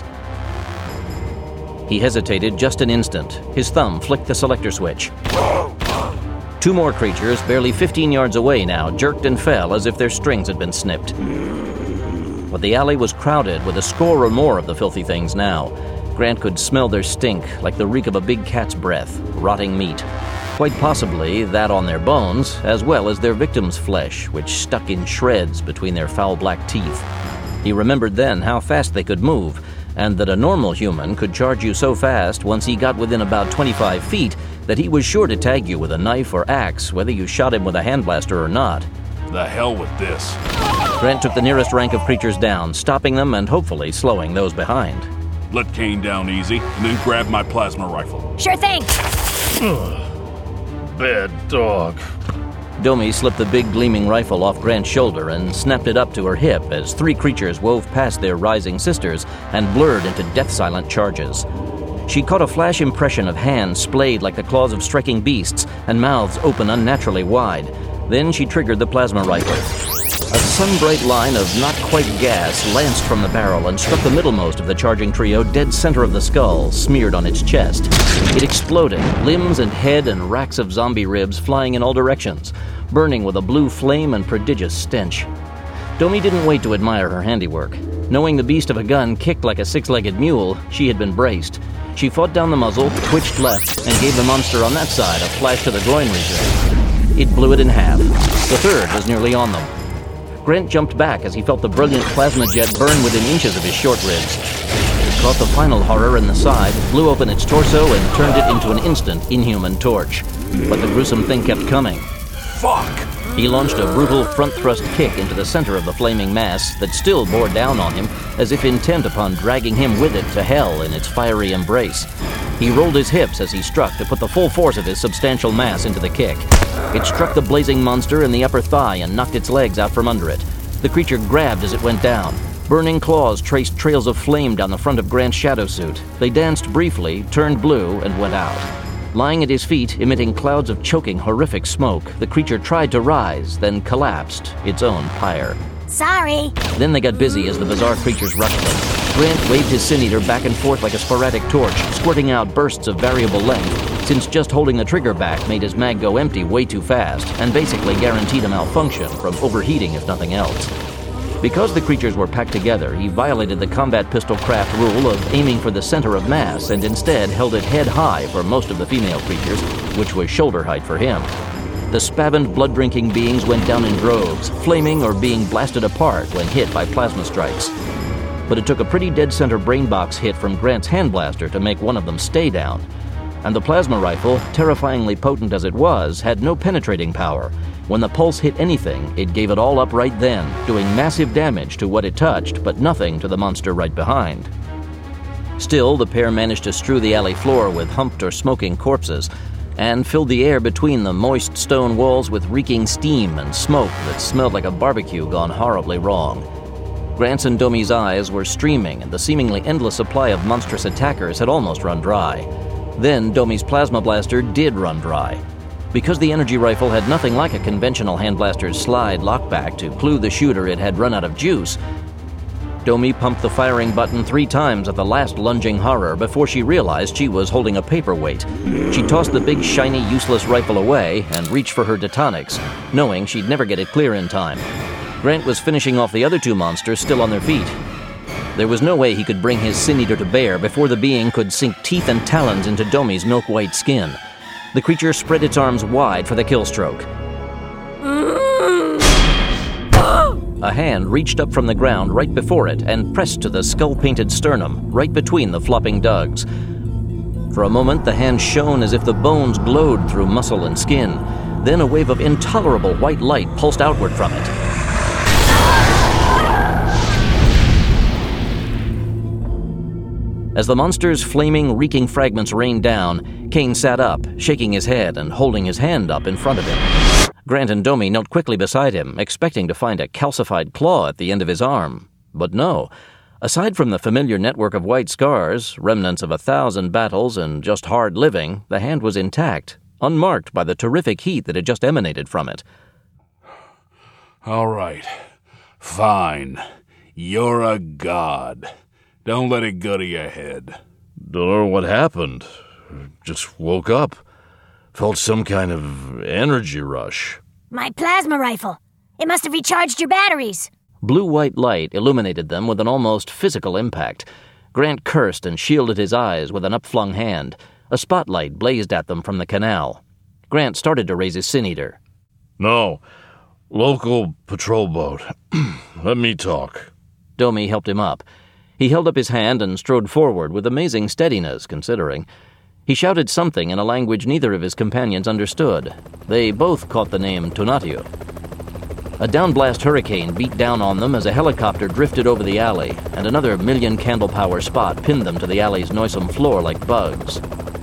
He hesitated just an instant. His thumb flicked the selector switch. 2 more creatures, barely 15 yards away now, jerked and fell as if their strings had been snipped. But the alley was crowded with a score or more of the filthy things now. Grant could smell their stink, like the reek of a big cat's breath, rotting meat. Quite possibly that on their bones, as well as their victims' flesh, which stuck in shreds between their foul black teeth. He remembered then how fast they could move, and that a normal human could charge you so fast once he got within about 25 feet that he was sure to tag you with a knife or axe, whether you shot him with a hand blaster or not. The hell with this. Grant took the nearest rank of creatures down, stopping them and hopefully slowing those behind. Let Kane down easy, and then grab my plasma rifle. Sure thing. Bad dog. Domi slipped the big gleaming rifle off Grant's shoulder and snapped it up to her hip as 3 creatures wove past their rising sisters and blurred into death-silent charges. She caught a flash impression of hands splayed like the claws of striking beasts and mouths open unnaturally wide. Then she triggered the plasma rifle. A sun-bright line of not-quite gas lanced from the barrel and struck the middlemost of the charging trio dead center of the skull, smeared on its chest. It exploded, limbs and head and racks of zombie ribs flying in all directions, burning with a blue flame and prodigious stench. Domi didn't wait to admire her handiwork. Knowing the beast of a gun kicked like a 6-legged mule, she had been braced. She fought down the muzzle, twitched left, and gave the monster on that side a flash to the groin region. It blew it in half. The third was nearly on them. Grant jumped back as he felt the brilliant plasma jet burn within inches of his short ribs. It caught the final horror in the side, blew open its torso, and turned it into an instant, inhuman torch. But the gruesome thing kept coming. Fuck! He launched a brutal front-thrust kick into the center of the flaming mass that still bore down on him, as if intent upon dragging him with it to hell in its fiery embrace. He rolled his hips as he struck to put the full force of his substantial mass into the kick. It struck the blazing monster in the upper thigh and knocked its legs out from under it. The creature grabbed as it went down. Burning claws traced trails of flame down the front of Grant's shadow suit. They danced briefly, turned blue, and went out. Lying at his feet, emitting clouds of choking, horrific smoke, the creature tried to rise, then collapsed, its own pyre. Sorry. Then they got busy as the bizarre creatures rushed them. Grant waved his Sin Eater back and forth like a sporadic torch, squirting out bursts of variable length, since just holding the trigger back made his mag go empty way too fast, and basically guaranteed a malfunction from overheating if nothing else. Because the creatures were packed together, he violated the combat pistol craft rule of aiming for the center of mass and instead held it head high for most of the female creatures, which was shoulder height for him. The spavined, blood-drinking beings went down in droves, flaming or being blasted apart when hit by plasma strikes. But it took a pretty dead-center brainbox hit from Grant's hand blaster to make one of them stay down. And the plasma rifle, terrifyingly potent as it was, had no penetrating power. When the pulse hit anything, it gave it all up right then, doing massive damage to what it touched, but nothing to the monster right behind. Still, the pair managed to strew the alley floor with humped or smoking corpses, and filled the air between the moist stone walls with reeking steam and smoke that smelled like a barbecue gone horribly wrong. Grant's and Domi's eyes were streaming, and the seemingly endless supply of monstrous attackers had almost run dry. Then Domi's plasma blaster did run dry. Because the energy rifle had nothing like a conventional hand blaster's slide lockback to clue the shooter it had run out of juice, Domi pumped the firing button 3 times at the last lunging horror before she realized she was holding a paperweight. She tossed the big, shiny, useless rifle away and reached for her detonics, knowing she'd never get it clear in time. Grant was finishing off the other 2 monsters still on their feet. There was no way he could bring his Sin Eater to bear before the being could sink teeth and talons into Domi's milk-white skin. The creature spread its arms wide for the kill stroke. A hand reached up from the ground right before it and pressed to the skull-painted sternum, right between the flopping dugs. For a moment, the hand shone as if the bones glowed through muscle and skin. Then a wave of intolerable white light pulsed outward from it. As the monster's flaming, reeking fragments rained down, Kane sat up, shaking his head and holding his hand up in front of him. Grant and Domi knelt quickly beside him, expecting to find a calcified claw at the end of his arm. But no. Aside from the familiar network of white scars, remnants of 1,000 battles and just hard living, the hand was intact, unmarked by the terrific heat that had just emanated from it. All right. Fine. You're a god. Don't let it go to your head. Don't know what happened. Just woke up. Felt some kind of energy rush. My plasma rifle. It must have recharged your batteries. Blue-white light illuminated them with an almost physical impact. Grant cursed and shielded his eyes with an upflung hand. A spotlight blazed at them from the canal. Grant started to raise his sin-eater. No. Local patrol boat. Let me talk. Domi helped him up. He held up his hand and strode forward with amazing steadiness, considering. He shouted something in a language neither of his companions understood. They both caught the name Tonatiuh. A downblast hurricane beat down on them as a helicopter drifted over the alley, and another million-candle-power spot pinned them to the alley's noisome floor like bugs.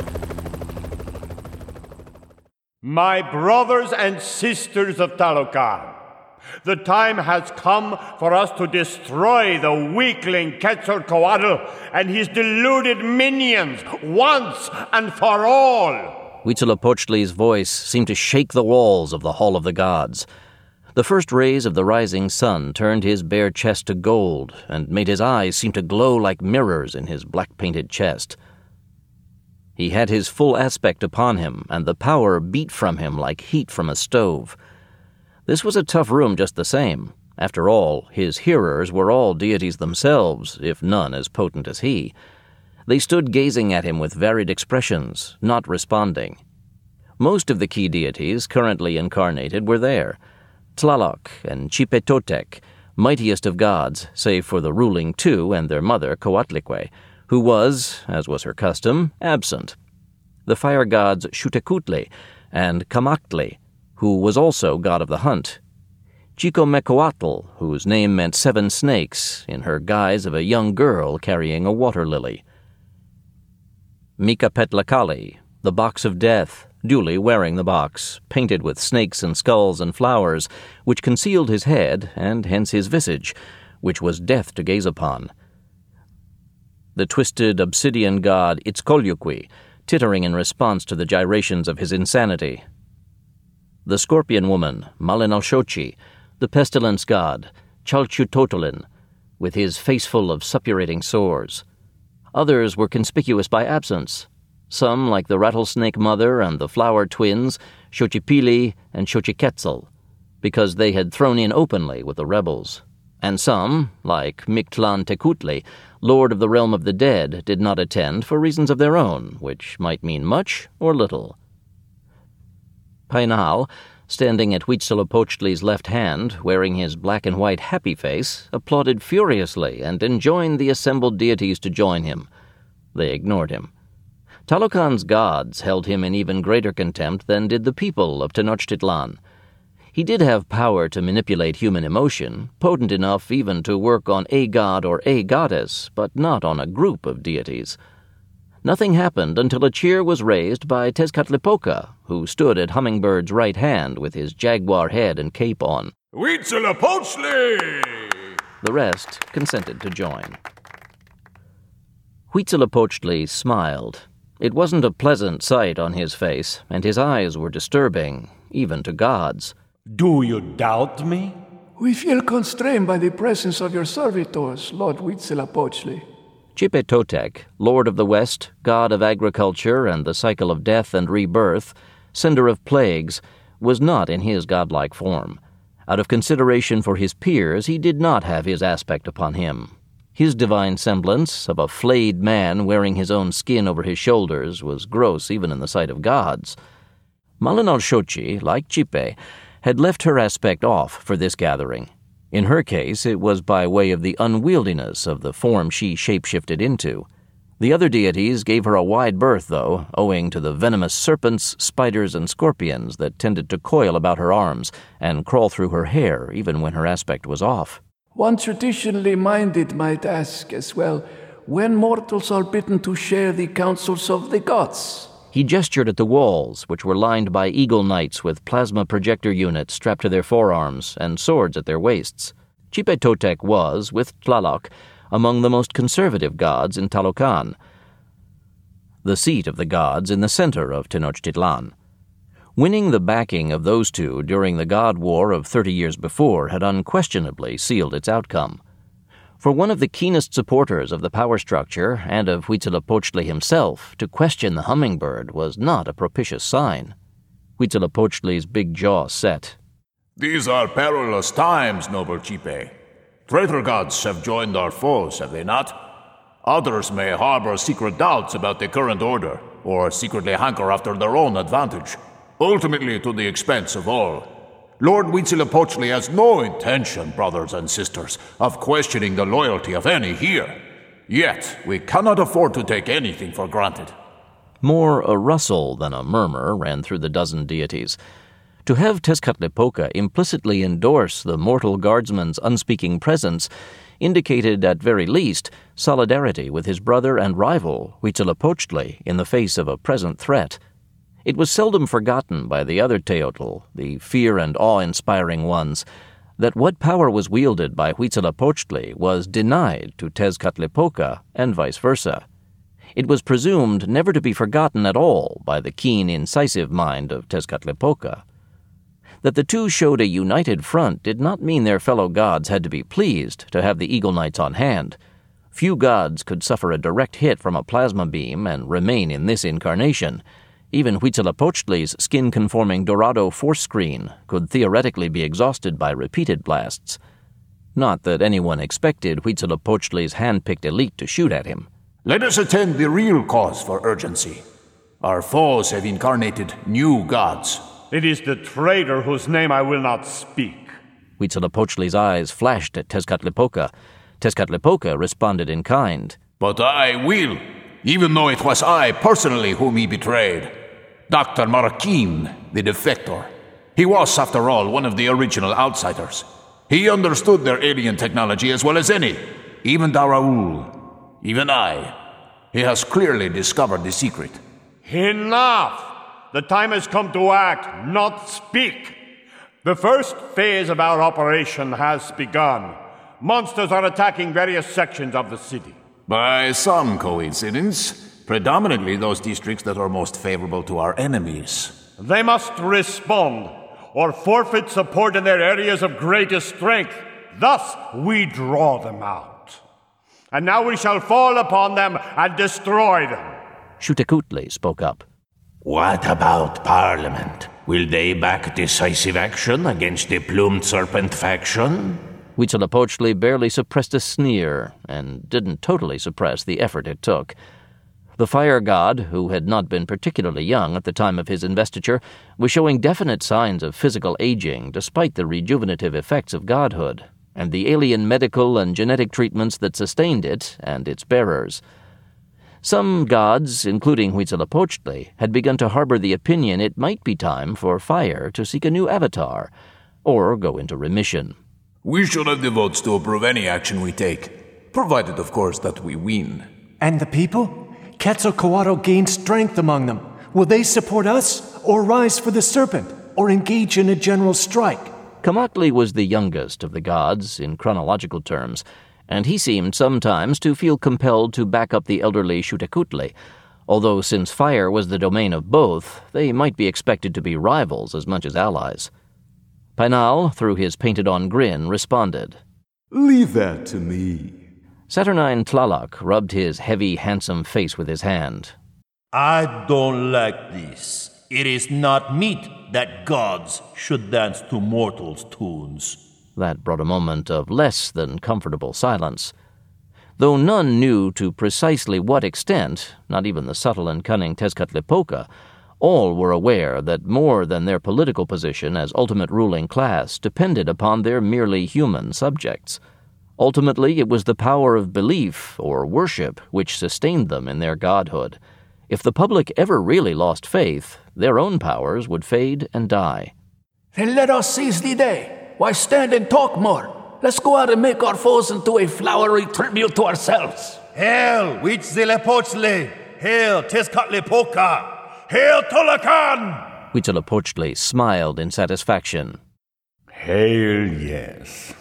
My brothers and sisters of Talokan, the time has come for us to destroy the weakling Quetzalcoatl and his deluded minions once and for all. Huitzilopochtli's voice seemed to shake the walls of the Hall of the Gods. The first rays of the rising sun turned his bare chest to gold and made his eyes seem to glow like mirrors in his black-painted chest. He had his full aspect upon him, and the power beat from him like heat from a stove. This was a tough room just the same. After all, his hearers were all deities themselves, if none as potent as he. They stood gazing at him with varied expressions, not responding. Most of the key deities currently incarnated were there. Tlaloc and Chipetotec, mightiest of gods, save for the ruling two and their mother, Coatlicue, who was, as was her custom, absent. The fire gods Xiuhtecuhtli and Camactli, who was also god of the hunt. Chicomecoatl, whose name meant 7 snakes, in her guise of a young girl carrying a water lily. Micapetlacali, the box of death, duly wearing the box, painted with snakes and skulls and flowers, which concealed his head, and hence his visage, which was death to gaze upon. The twisted obsidian god Itzcolyuqui, tittering in response to the gyrations of his insanity. The scorpion woman, Malinalxochi, the pestilence god, Chalchutotlin, with his face full of suppurating sores. Others were conspicuous by absence. Some, like the rattlesnake mother and the flower twins, Xochipilli and Xochiquetzal, because they had thrown in openly with the rebels. And some, like Mictlantecutli, lord of the realm of the dead, did not attend for reasons of their own, which might mean much or little. Painal, standing at Huitzilopochtli's left hand, wearing his black and white happy face, applauded furiously and enjoined the assembled deities to join him. They ignored him. Talokan's gods held him in even greater contempt than did the people of Tenochtitlan. He did have power to manipulate human emotion, potent enough even to work on a god or a goddess, but not on a group of deities. Nothing happened until a cheer was raised by Tezcatlipoca, who stood at Hummingbird's right hand with his jaguar head and cape on. Huitzilopochtli! The rest consented to join. Huitzilopochtli smiled. It wasn't a pleasant sight on his face, and his eyes were disturbing, even to gods. Do you doubt me? We feel constrained by the presence of your servitors, Lord Huitzilopochtli. Chipetotec, Lord of the West, god of agriculture and the cycle of death and rebirth, sender of plagues, was not in his godlike form. Out of consideration for his peers, he did not have his aspect upon him. His divine semblance, of a flayed man wearing his own skin over his shoulders, was gross even in the sight of gods. Malinalxochi, like Chipe, had left her aspect off for this gathering. In her case, it was by way of the unwieldiness of the form she shape-shifted into. The other deities gave her a wide berth, though, owing to the venomous serpents, spiders, and scorpions that tended to coil about her arms and crawl through her hair even when her aspect was off. One traditionally minded might ask as well, when mortals are bidden to share the counsels of the gods. He gestured at the walls, which were lined by eagle knights with plasma projector units strapped to their forearms and swords at their waists. Chipe Totec was, with Tlaloc, among the most conservative gods in Talocan, the seat of the gods in the center of Tenochtitlan. Winning the backing of those two during the God War of 30 years before had unquestionably sealed its outcome. For one of the keenest supporters of the power structure and of Huitzilopochtli himself, to question the hummingbird was not a propitious sign. Huitzilopochtli's big jaw set. These are perilous times, noble Chipe. Traitor gods have joined our foes, have they not? Others may harbor secret doubts about the current order, or secretly hanker after their own advantage, ultimately to the expense of all. Lord Huitzilopochtli has no intention, brothers and sisters, of questioning the loyalty of any here. Yet, we cannot afford to take anything for granted. More a rustle than a murmur ran through the dozen deities. To have Tezcatlipoca implicitly endorse the mortal guardsman's unspeaking presence indicated, at very least, solidarity with his brother and rival, Huitzilopochtli, in the face of a present threat. It was seldom forgotten by the other Teotl, the fear and awe-inspiring ones, that what power was wielded by Huitzilopochtli was denied to Tezcatlipoca and vice versa. It was presumed never to be forgotten at all by the keen, incisive mind of Tezcatlipoca. That the two showed a united front did not mean their fellow gods had to be pleased to have the Eagle Knights on hand. Few gods could suffer a direct hit from a plasma beam and remain in this incarnation. Even Huitzilopochtli's skin-conforming Dorado force screen could theoretically be exhausted by repeated blasts. Not that anyone expected Huitzilopochtli's hand-picked elite to shoot at him. Let us attend the real cause for urgency. Our foes have incarnated new gods. It is the traitor whose name I will not speak. Huitzilopochtli's eyes flashed at Tezcatlipoca. Tezcatlipoca responded in kind. But I will, even though it was I personally whom he betrayed. Dr. Marquin, the defector. He was, after all, one of the original outsiders. He understood their alien technology as well as any, even Daraul, even I. He has clearly discovered the secret. Enough! The time has come to act, not speak. The first phase of our operation has begun. Monsters are attacking various sections of the city. By some coincidence, predominantly those districts that are most favorable to our enemies. They must respond, or forfeit support in their areas of greatest strength. Thus, we draw them out. And now we shall fall upon them and destroy them. Xiuhtecuhtli spoke up. What about Parliament? Will they back decisive action against the plumed serpent faction? Huitzilopochtli barely suppressed a sneer, and didn't totally suppress the effort it took. The fire god, who had not been particularly young at the time of his investiture, was showing definite signs of physical aging despite the rejuvenative effects of godhood, and the alien medical and genetic treatments that sustained it and its bearers. Some gods, including Huitzilopochtli, had begun to harbor the opinion it might be time for fire to seek a new avatar, or go into remission. We should have the votes to approve any action we take, provided, of course, that we win. And the people? Quetzalcoatl gained strength among them. Will they support us, or rise for the serpent, or engage in a general strike? Kamatli was the youngest of the gods, in chronological terms, and he seemed sometimes to feel compelled to back up the elderly Xiuhtecuhtli, although since fire was the domain of both, they might be expected to be rivals as much as allies. Painal, through his painted-on grin, responded. Leave that to me. Saturnine Tlaloc rubbed his heavy, handsome face with his hand. I don't like this. It is not meet that gods should dance to mortals' tunes. That brought a moment of less than comfortable silence. Though none knew to precisely what extent, not even the subtle and cunning Tezcatlipoca, all were aware that more than their political position as ultimate ruling class depended upon their merely human subjects. Ultimately, it was the power of belief, or worship, which sustained them in their godhood. If the public ever really lost faith, their own powers would fade and die. Then let us seize the day. Why stand and talk more? Let's go out and make our foes into a flowery tribute to ourselves. Hail, Huitzilopochtli! Hail, Tezcatlipoca! Hail, Tolakan! Huitzilopochtli smiled in satisfaction. Hail, yes.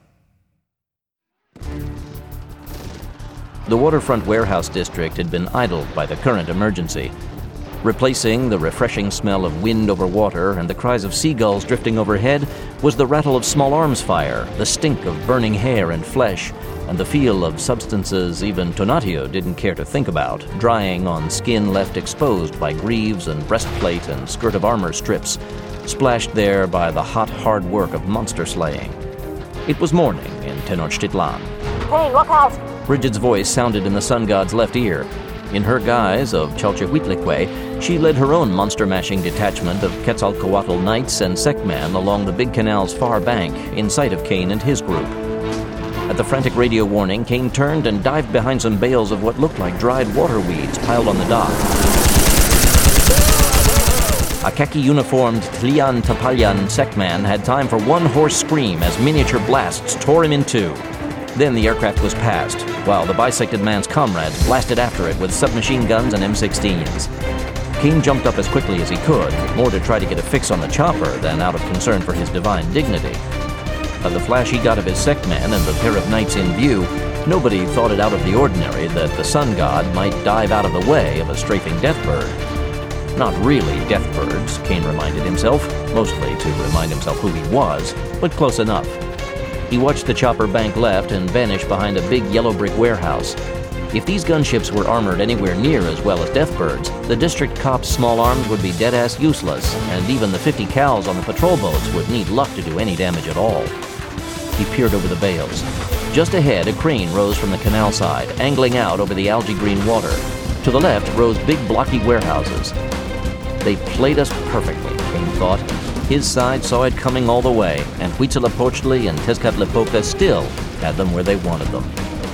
The waterfront warehouse district had been idled by the current emergency. Replacing the refreshing smell of wind over water and the cries of seagulls drifting overhead was the rattle of small arms fire, the stink of burning hair and flesh, and the feel of substances even Tonatiuh didn't care to think about, drying on skin left exposed by greaves and breastplate and skirt of armor strips, splashed there by the hot, hard work of monster slaying. It was morning in Tenochtitlan. Kane, look out! Bridget's voice sounded in the sun god's left ear. In her guise of Chalchihuitlicue, she led her own monster-mashing detachment of Quetzalcoatl knights and Sekhman along the Big Canal's far bank, in sight of Kane and his group. At the frantic radio warning, Kane turned and dived behind some bales of what looked like dried water weeds piled on the dock. A khaki-uniformed Tlian Tapalyan Sekhman had time for one hoarse scream as miniature blasts tore him in two. Then the aircraft was passed, while the bisected man's comrades blasted after it with submachine guns and M16s. Kane jumped up as quickly as he could, more to try to get a fix on the chopper than out of concern for his divine dignity. By the flash he got of his Sekhman and the pair of knights in view, nobody thought it out of the ordinary that the sun god might dive out of the way of a strafing death bird. Not really death birds, Kane reminded himself, mostly to remind himself who he was, but close enough. He watched the chopper bank left and vanish behind a big yellow brick warehouse. If these gunships were armored anywhere near as well as deathbirds, the district cops' small arms would be dead-ass useless, and even the 50 cals on the patrol boats would need luck to do any damage at all. He peered over the bales. Just ahead, a crane rose from the canal side, angling out over the algae-green water. To the left rose big blocky warehouses. They played us perfectly, Kane thought. His side saw it coming all the way, and Huitzilopochtli and Tezcatlipoca still had them where they wanted them.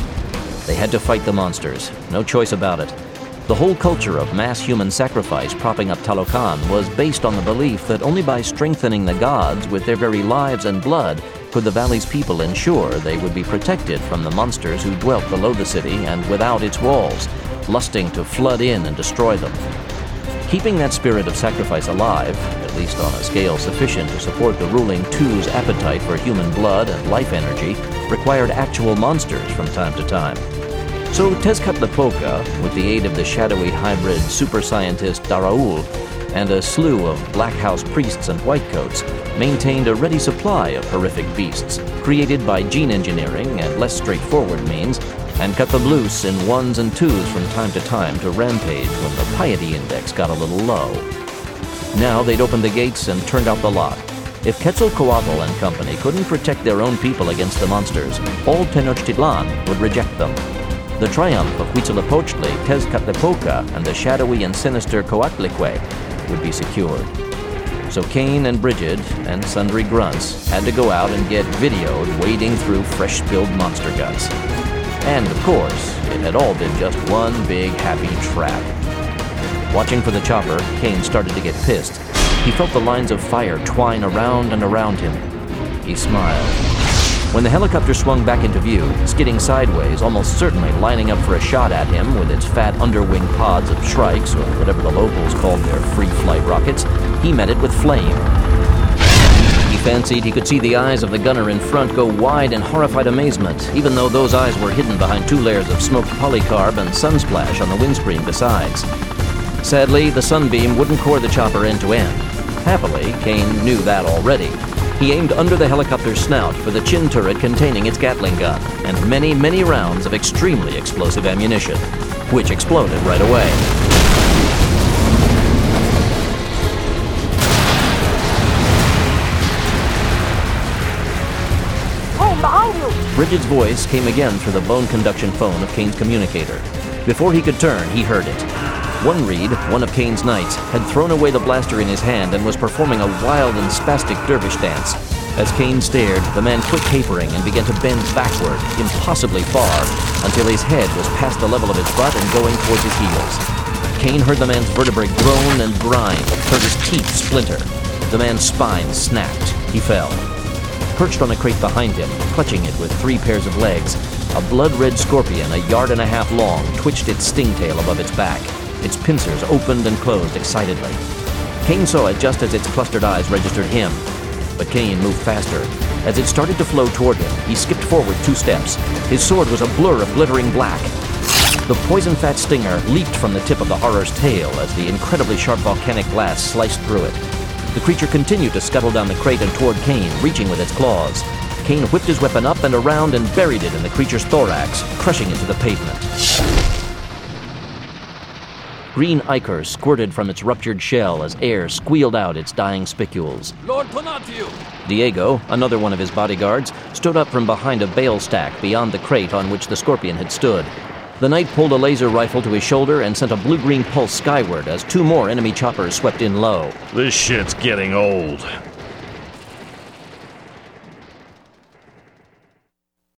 They had to fight the monsters, no choice about it. The whole culture of mass human sacrifice propping up Talocan was based on the belief that only by strengthening the gods with their very lives and blood could the valley's people ensure they would be protected from the monsters who dwelt below the city and without its walls, lusting to flood in and destroy them. Keeping that spirit of sacrifice alive, at least on a scale sufficient to support the ruling Two's appetite for human blood and life energy, required actual monsters from time to time. So Tezcatlipoca, with the aid of the shadowy hybrid super scientist Daraul and a slew of Black House priests and whitecoats, maintained a ready supply of horrific beasts, created by gene engineering and less straightforward means, and cut them loose in ones and twos from time to time to rampage when the piety index got a little low. Now they'd opened the gates and turned out the lot. If Quetzalcoatl and company couldn't protect their own people against the monsters, all Tenochtitlan would reject them. The triumph of Huitzilopochtli, Tezcatlipoca, and the shadowy and sinister Coatlicue would be secured. So Kane and Bridget and sundry grunts had to go out and get videoed wading through fresh-spilled monster guts. And, of course, it had all been just one big happy trap. Watching for the chopper, Kane started to get pissed. He felt the lines of fire twine around and around him. He smiled. When the helicopter swung back into view, skidding sideways, almost certainly lining up for a shot at him with its fat underwing pods of Shrikes, or whatever the locals called their free-flight rockets, he met it with flame. He fancied he could see the eyes of the gunner in front go wide in horrified amazement, even though those eyes were hidden behind 2 layers of smoked polycarb and sunsplash on the windscreen besides. Sadly, the sunbeam wouldn't core the chopper end to end. Happily, Kane knew that already. He aimed under the helicopter's snout for the chin turret containing its Gatling gun, and many, many rounds of extremely explosive ammunition, which exploded right away. Behind you! Bridget's voice came again through the bone conduction phone of Kane's communicator. Before he could turn, he heard it. One reed, one of Kane's knights, had thrown away the blaster in his hand and was performing a wild and spastic dervish dance. As Kane stared, the man quit capering and began to bend backward, impossibly far, until his head was past the level of his butt and going towards his heels. Kane heard the man's vertebrae groan and grind, heard his teeth splinter. The man's spine snapped. He fell. Perched on a crate behind him, clutching it with 3 pairs of legs, A blood-red scorpion, a yard and a half long, twitched its stingtail above its back. Its pincers opened and closed excitedly. Kane saw it just as its clustered eyes registered him. But Kane moved faster. As it started to flow toward him, he skipped forward 2 steps. His sword was a blur of glittering black. The poison-fat stinger leaped from the tip of the horror's tail as the incredibly sharp volcanic glass sliced through it. The creature continued to scuttle down the crate and toward Kane, reaching with its claws. Kane whipped his weapon up and around and buried it in the creature's thorax, crushing it to the pavement. Green ichor squirted from its ruptured shell as air squealed out its dying spicules. Lord Tonatiuh! Diego, another one of his bodyguards, stood up from behind a bale stack beyond the crate on which the scorpion had stood. The knight pulled a laser rifle to his shoulder and sent a blue-green pulse skyward as 2 more enemy choppers swept in low. This shit's getting old.